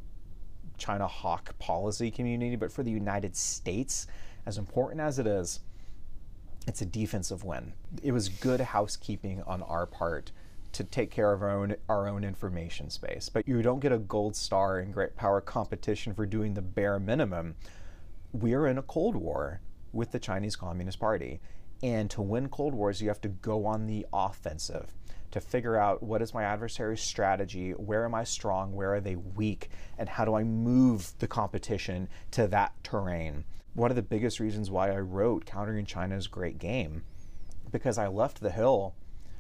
China hawk policy community, but for the United States, as important as it is, it's a defensive win. It was good housekeeping on our part to take care of our own information space. But you don't get a gold star in great power competition for doing the bare minimum. We're in a Cold War with the Chinese Communist Party. And to win Cold Wars, you have to go on the offensive to figure out what is my adversary's strategy, where am I strong, where are they weak, and how do I move the competition to that terrain. One of the biggest reasons why I wrote Countering China's Great Game, because I left the Hill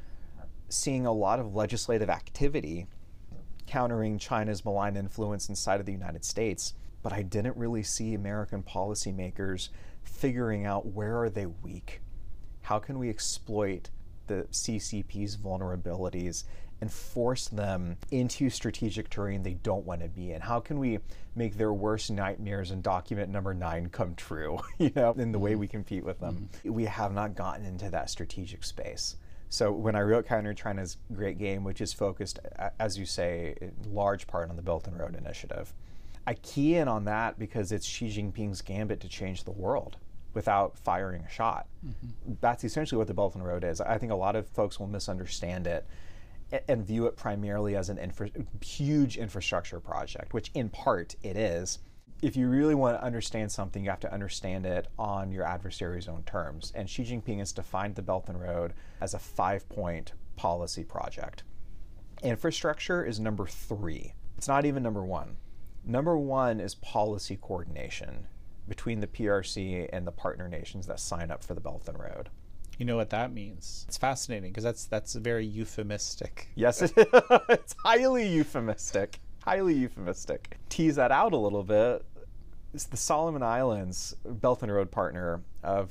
seeing a lot of legislative activity countering China's malign influence inside of the United States, but I didn't really see American policymakers figuring out where are they weak. How can we exploit the CCP's vulnerabilities and force them into strategic terrain they don't want to be in? How can we make their worst nightmares in document number 9 come true, in the way we compete with them? We have not gotten into that strategic space. So when I wrote Countering China's Great Game, which is focused, as you say, in large part on the Belt and Road Initiative, I key in on that because it's Xi Jinping's gambit to change the world without firing a shot. That's essentially what the Belt and Road is. I think a lot of folks will misunderstand it and view it primarily as an huge infrastructure project, which in part it is. If you really want to understand something, you have to understand it on your adversary's own terms. And Xi Jinping has defined the Belt and Road as a 5-point policy project. Infrastructure is number 3. It's not even number 1. Number 1 is policy coordination between the PRC and the partner nations that sign up for the Belt and Road.
You know what that means? It's fascinating because that's very euphemistic.
Yes, it is. It's highly euphemistic. Highly euphemistic. Tease that out a little bit. It's the Solomon Islands, Belt and Road partner of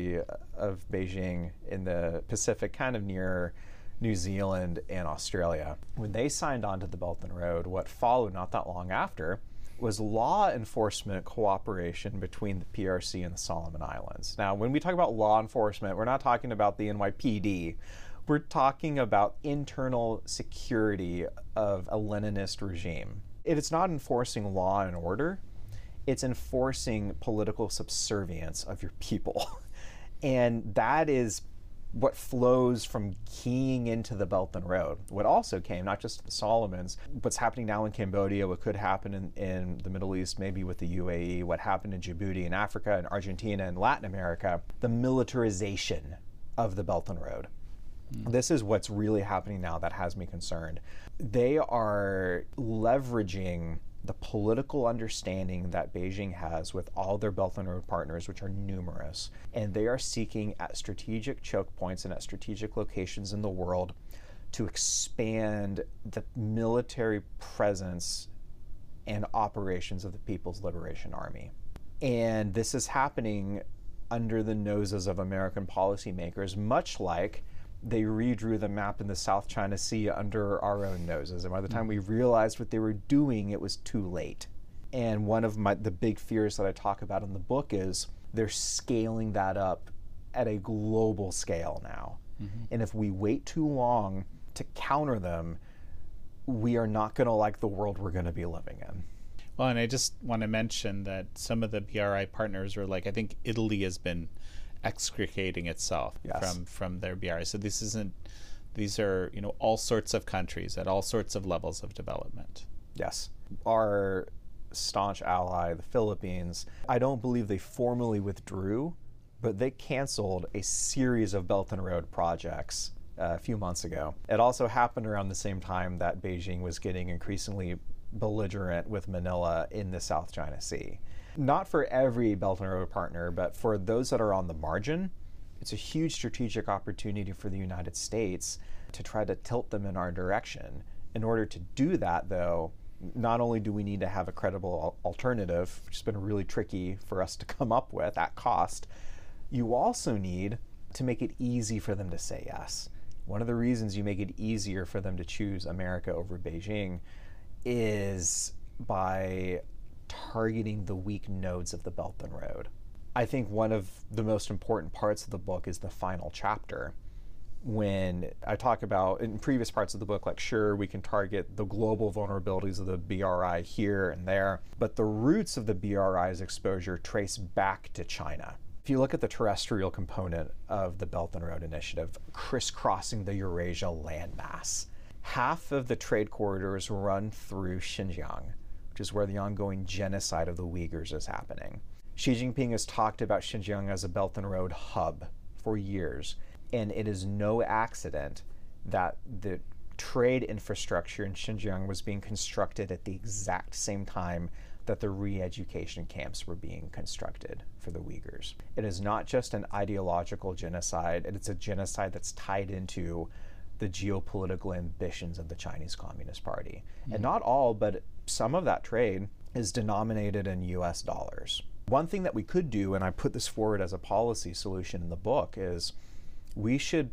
Beijing in the Pacific, kind of near New Zealand and Australia. When they signed on to the Belt and Road, what followed not that long after was law enforcement cooperation between the PRC and the Solomon Islands. Now, when we talk about law enforcement, we're not talking about the NYPD. We're talking about internal security of a Leninist regime. It's not enforcing law and order. It's enforcing political subservience of your people. And that is what flows from keying into the Belt and Road. What also came, not just the Solomons, what's happening now in Cambodia, what could happen in the Middle East, maybe with the UAE, what happened in Djibouti and Africa and Argentina and Latin America, the militarization of the Belt and Road. This is what's really happening now that has me concerned. They are leveraging the political understanding that Beijing has with all their Belt and Road partners, which are numerous, and they are seeking at strategic choke points and at strategic locations in the world to expand the military presence and operations of the People's Liberation Army. And this is happening under the noses of American policymakers, much like they redrew the map in the South China Sea under our own noses. And by the time we realized what they were doing, it was too late. And one of the big fears that I talk about in the book is they're scaling that up at a global scale now. And if we wait too long to counter them, we are not going to like the world we're going to be living in.
Well, and I just want to mention that some of the BRI partners are like, I think Italy has been extricating itself from their BRI. So these are all sorts of countries at all sorts of levels of development.
Yes. Our staunch ally, the Philippines, I don't believe they formally withdrew, but they canceled a series of Belt and Road projects a few months ago. It also happened around the same time that Beijing was getting increasingly belligerent with Manila in the South China Sea. Not for every Belt and Road partner, but for those that are on the margin, it's a huge strategic opportunity for the United States to try to tilt them in our direction. In order to do that, though, Not only do we need to have a credible alternative, which has been really tricky for us to come up with at cost, you also need to make it easy for them to say yes. One of the reasons you make it easier for them to choose America over Beijing is by targeting the weak nodes of the Belt and Road. I think one of the most important parts of the book is the final chapter, when I talk about, in previous parts of the book, like, sure, we can target the global vulnerabilities of the BRI here and there, but the roots of the BRI's exposure trace back to China. If you look at the terrestrial component of the Belt and Road Initiative, crisscrossing the Eurasia landmass, half of the trade corridors run through Xinjiang, which is where the ongoing genocide of the Uyghurs is happening. Xi Jinping has talked about Xinjiang as a Belt and Road hub for years, and it is no accident that the trade infrastructure in Xinjiang was being constructed at the exact same time that the re-education camps were being constructed for the Uyghurs. It is not just an ideological genocide, it's a genocide that's tied into the geopolitical ambitions of the Chinese Communist Party. And not all, but some of that trade is denominated in US dollars. One thing that we could do, and I put this forward as a policy solution in the book, is we should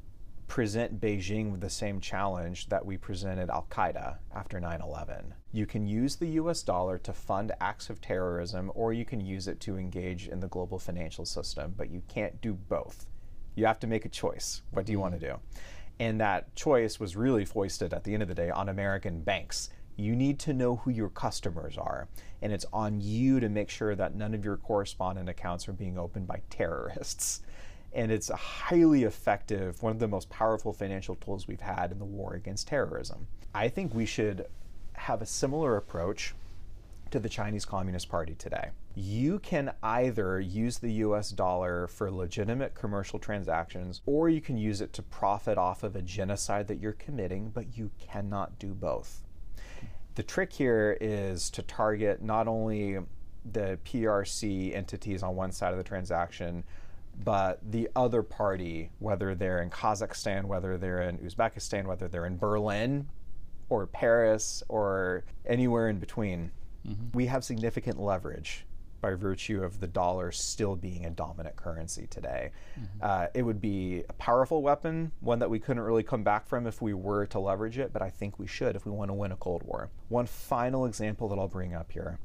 present Beijing with the same challenge that we presented Al-Qaeda after 9/11. You can use the US dollar to fund acts of terrorism, or you can use it to engage in the global financial system, but you can't do both. You have to make a choice. What do you want to do? And that choice was really foisted at the end of the day on American banks. You need to know who your customers are, and it's on you to make sure that none of your correspondent accounts are being opened by terrorists. And it's a highly effective, one of the most powerful financial tools we've had in the war against terrorism. I think we should have a similar approach to the Chinese Communist Party today. You can either use the US dollar for legitimate commercial transactions, or you can use it to profit off of a genocide that you're committing, but you cannot do both. The trick here is to target not only the PRC entities on one side of the transaction, but the other party, whether they're in Kazakhstan, whether they're in Uzbekistan, whether they're in Berlin or Paris or anywhere in between. We have significant leverage by virtue of the dollar still being a dominant currency today. It would be a powerful weapon, one that we couldn't really come back from if we were to leverage it, but I think we should if we want to win a Cold War. One final example that I'll bring up here.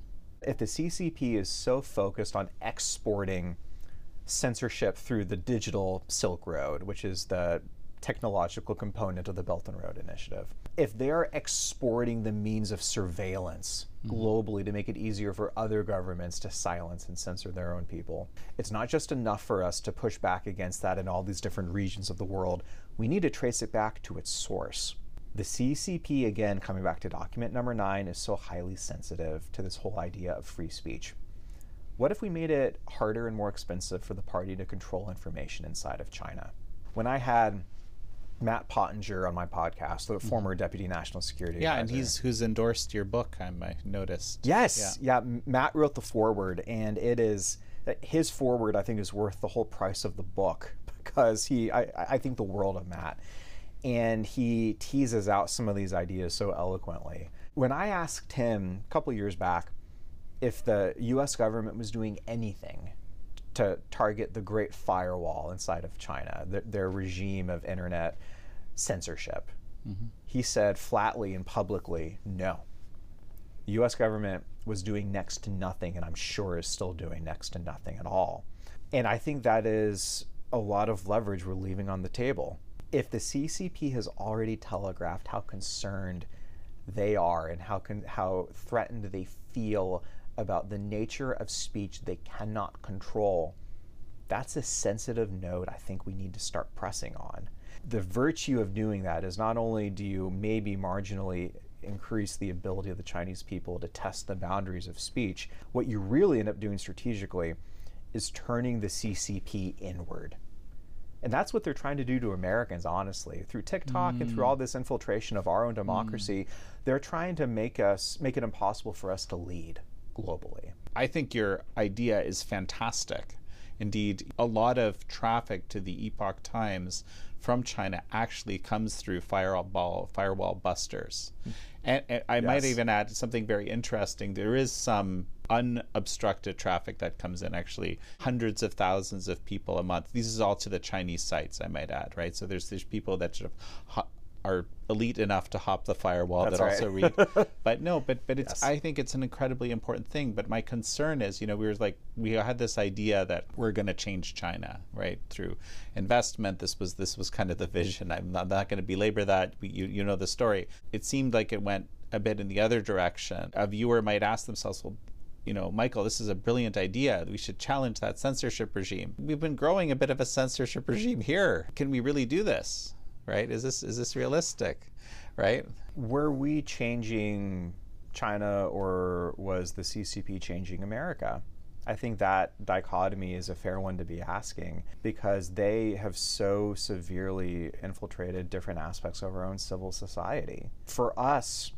If the CCP is so focused on exporting censorship through the digital Silk Road, which is the technological component of the Belt and Road Initiative, if they are exporting the means of surveillance globally to make it easier for other governments to silence and censor their own people, it's not just enough for us to push back against that in all these different regions of the world. We need to trace it back to its source. The CCP, again, coming back to document number 9, is so highly sensitive to this whole idea of free speech. What if we made it harder and more expensive for the party to control information inside of China? When I had Matt Pottinger on my podcast, the former Deputy National Security Advisor.
And who's endorsed your book, I noticed.
Yes, Matt wrote the foreword, and his foreword, I think, is worth the whole price of the book, because I think the world of Matt, and he teases out some of these ideas so eloquently. When I asked him a couple years back if the US government was doing anything to target the Great Firewall inside of China, their regime of internet censorship, he said flatly and publicly, no. The US government was doing next to nothing, and I'm sure is still doing next to nothing at all. And I think that is a lot of leverage we're leaving on the table. If the CCP has already telegraphed how concerned they are and how threatened they feel about the nature of speech they cannot control, that's a sensitive note I think we need to start pressing on. The virtue of doing that is not only do you maybe marginally increase the ability of the Chinese people to test the boundaries of speech, what you really end up doing strategically is turning the CCP inward. And that's what they're trying to do to Americans, honestly. Through TikTok and through all this infiltration of our own democracy, they're trying to make it impossible for us to lead globally.
I think your idea is fantastic Indeed, a lot of traffic to the Epoch Times from China actually comes through firewall busters. And I might even add something very interesting. There is some unobstructed traffic that comes in, actually hundreds of thousands of people a month. These is all to the Chinese sites, I might add, right? So there's people that sort of are elite enough to hop the firewall that also read. But it's I think it's an incredibly important thing. But my concern is, we had this idea that we're going to change China, right, through investment. This was kind of the vision. I'm not going to belabor that. You know the story. It seemed like it went a bit in the other direction. A viewer might ask themselves, well, Michael, this is a brilliant idea. We should challenge that censorship regime. We've been growing a bit of a censorship regime here. Can we really do this? Right? Is this realistic? Right?
Were we changing China, or was the CCP changing America? I think that dichotomy is a fair one to be asking, because they have so severely infiltrated different aspects of our own civil society. For us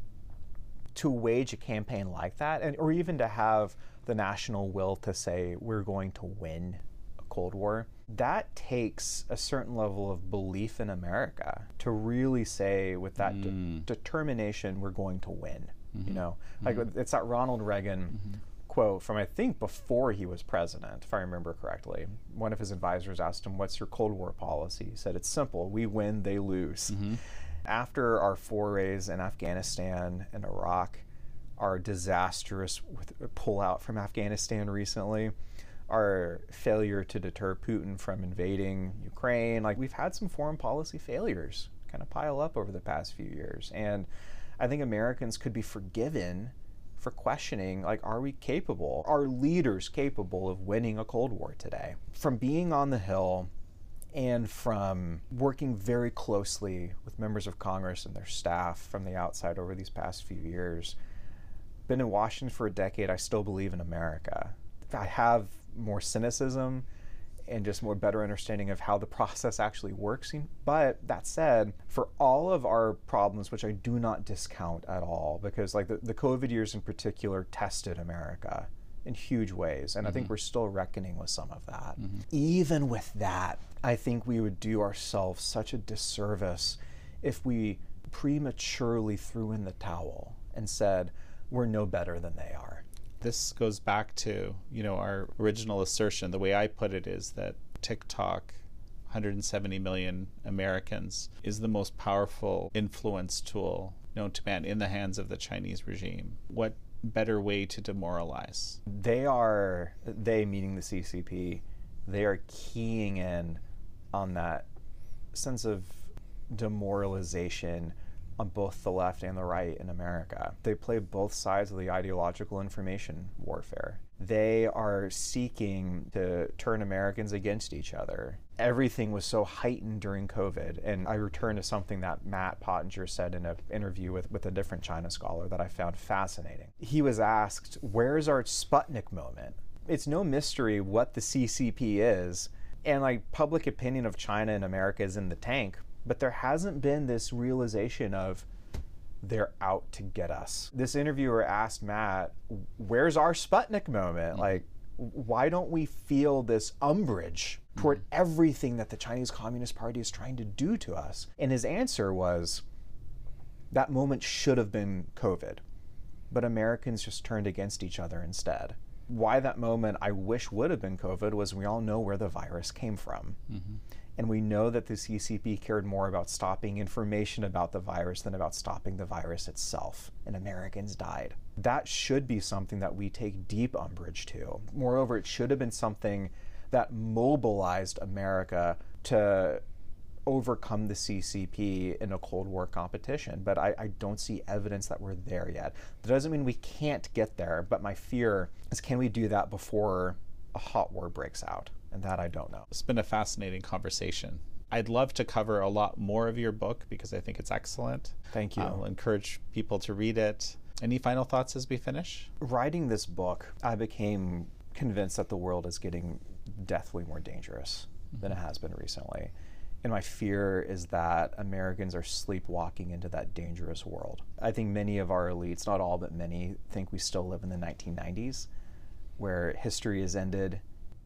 to wage a campaign like that, or even to have the national will to say we're going to win a Cold War, that takes a certain level of belief in America to really say with that determination we're going to win. Like it's that Ronald Reagan quote from, I think, before he was president, if I remember correctly. One of his advisors asked him, "What's your Cold War policy?" He said, "It's simple. We win, they lose." After our forays in Afghanistan and Iraq, our disastrous pullout from Afghanistan recently, our failure to deter Putin from invading Ukraine, we've had some foreign policy failures kind of pile up over the past few years. And I think Americans could be forgiven for questioning, are we capable? Are leaders capable of winning a Cold War today? From being on the Hill and from working very closely with members of Congress and their staff from the outside over these past few years, been in Washington for a decade, I still believe in America. I have more cynicism and just more better understanding of how the process actually works. But that said, for all of our problems, which I do not discount at all, because the COVID years in particular tested America in huge ways, and I think we're still reckoning with some of that. Even with that, I think we would do ourselves such a disservice if we prematurely threw in the towel and said, we're no better than they are.
This goes back to, our original assertion. The way I put it is that TikTok, 170 million Americans, is the most powerful influence tool known to man in the hands of the Chinese regime. What better way to demoralize?
They meaning the CCP, they are keying in on that sense of demoralization on both the left and the right in America. They play both sides of the ideological information warfare. They are seeking to turn Americans against each other. Everything was so heightened during COVID, and I return to something that Matt Pottinger said in an interview with a different China scholar that I found fascinating. He was asked, where's our Sputnik moment? It's no mystery what the CCP is, and public opinion of China and America is in the tank, but there hasn't been this realization of they're out to get us. This interviewer asked Matt, where's our Sputnik moment? Why don't we feel this umbrage toward everything that the Chinese Communist Party is trying to do to us? And his answer was, that moment should have been COVID, but Americans just turned against each other instead. Why that moment I wish would have been COVID was we all know where the virus came from. And we know that the CCP cared more about stopping information about the virus than about stopping the virus itself, and Americans died. That should be something that we take deep umbrage to. Moreover, it should have been something that mobilized America to overcome the CCP in a Cold War competition. But I don't see evidence that we're there yet. That doesn't mean we can't get there, but my fear is, can we do that before a hot war breaks out? And that I don't know.
It's been a fascinating conversation. I'd love to cover a lot more of your book because I think it's excellent.
Thank you.
I'll encourage people to read it. Any final thoughts as we finish?
Writing this book, I became convinced that the world is getting deathly more dangerous than it has been recently. And my fear is that Americans are sleepwalking into that dangerous world. I think many of our elites, not all, but many, think we still live in the 1990s, where history is ended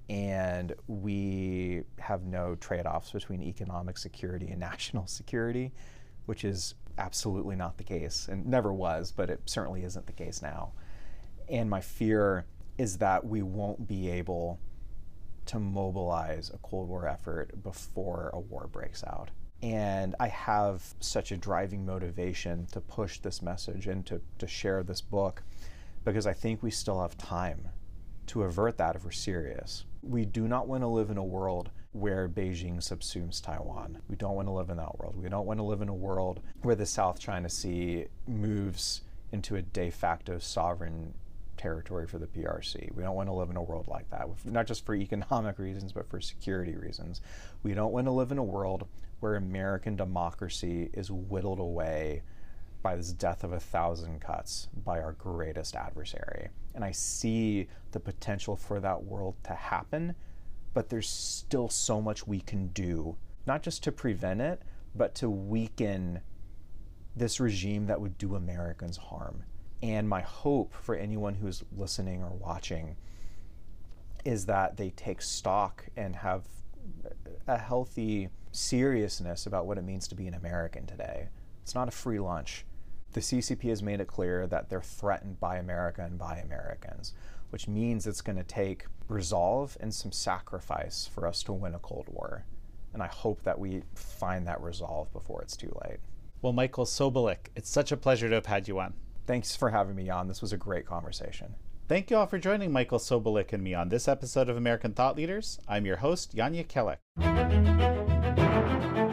and we have no trade-offs between economic security and national security, which is absolutely not the case, and never was, but it certainly isn't the case now. And my fear is that we won't be able to mobilize a Cold War effort before a war breaks out. And I have such a driving motivation to push this message and to share this book, because I think we still have time to avert that if we're serious. We do not want to live in a world where Beijing subsumes Taiwan. We don't want to live in that world. We don't want to live in a world where the South China Sea moves into a de facto sovereign territory for the PRC. We don't want to live in a world like that, not just for economic reasons, but for security reasons. We don't want to live in a world where American democracy is whittled away by this death of 1,000 cuts by our greatest adversary. And I see the potential for that world to happen, but there's still so much we can do, not just to prevent it, but to weaken this regime that would do Americans harm. And my hope for anyone who's listening or watching is that they take stock and have a healthy seriousness about what it means to be an American today. It's not a free lunch. The CCP has made it clear that they're threatened by America and by Americans, which means it's going to take resolve and some sacrifice for us to win a Cold War. And I hope that we find that resolve before it's too late.
Well, Michael Sobolik, it's such a pleasure to have had you on.
Thanks for having me on. This was a great conversation.
Thank you all for joining Michael Sobolik and me on this episode of American Thought Leaders. I'm your host, Yanya Kellek.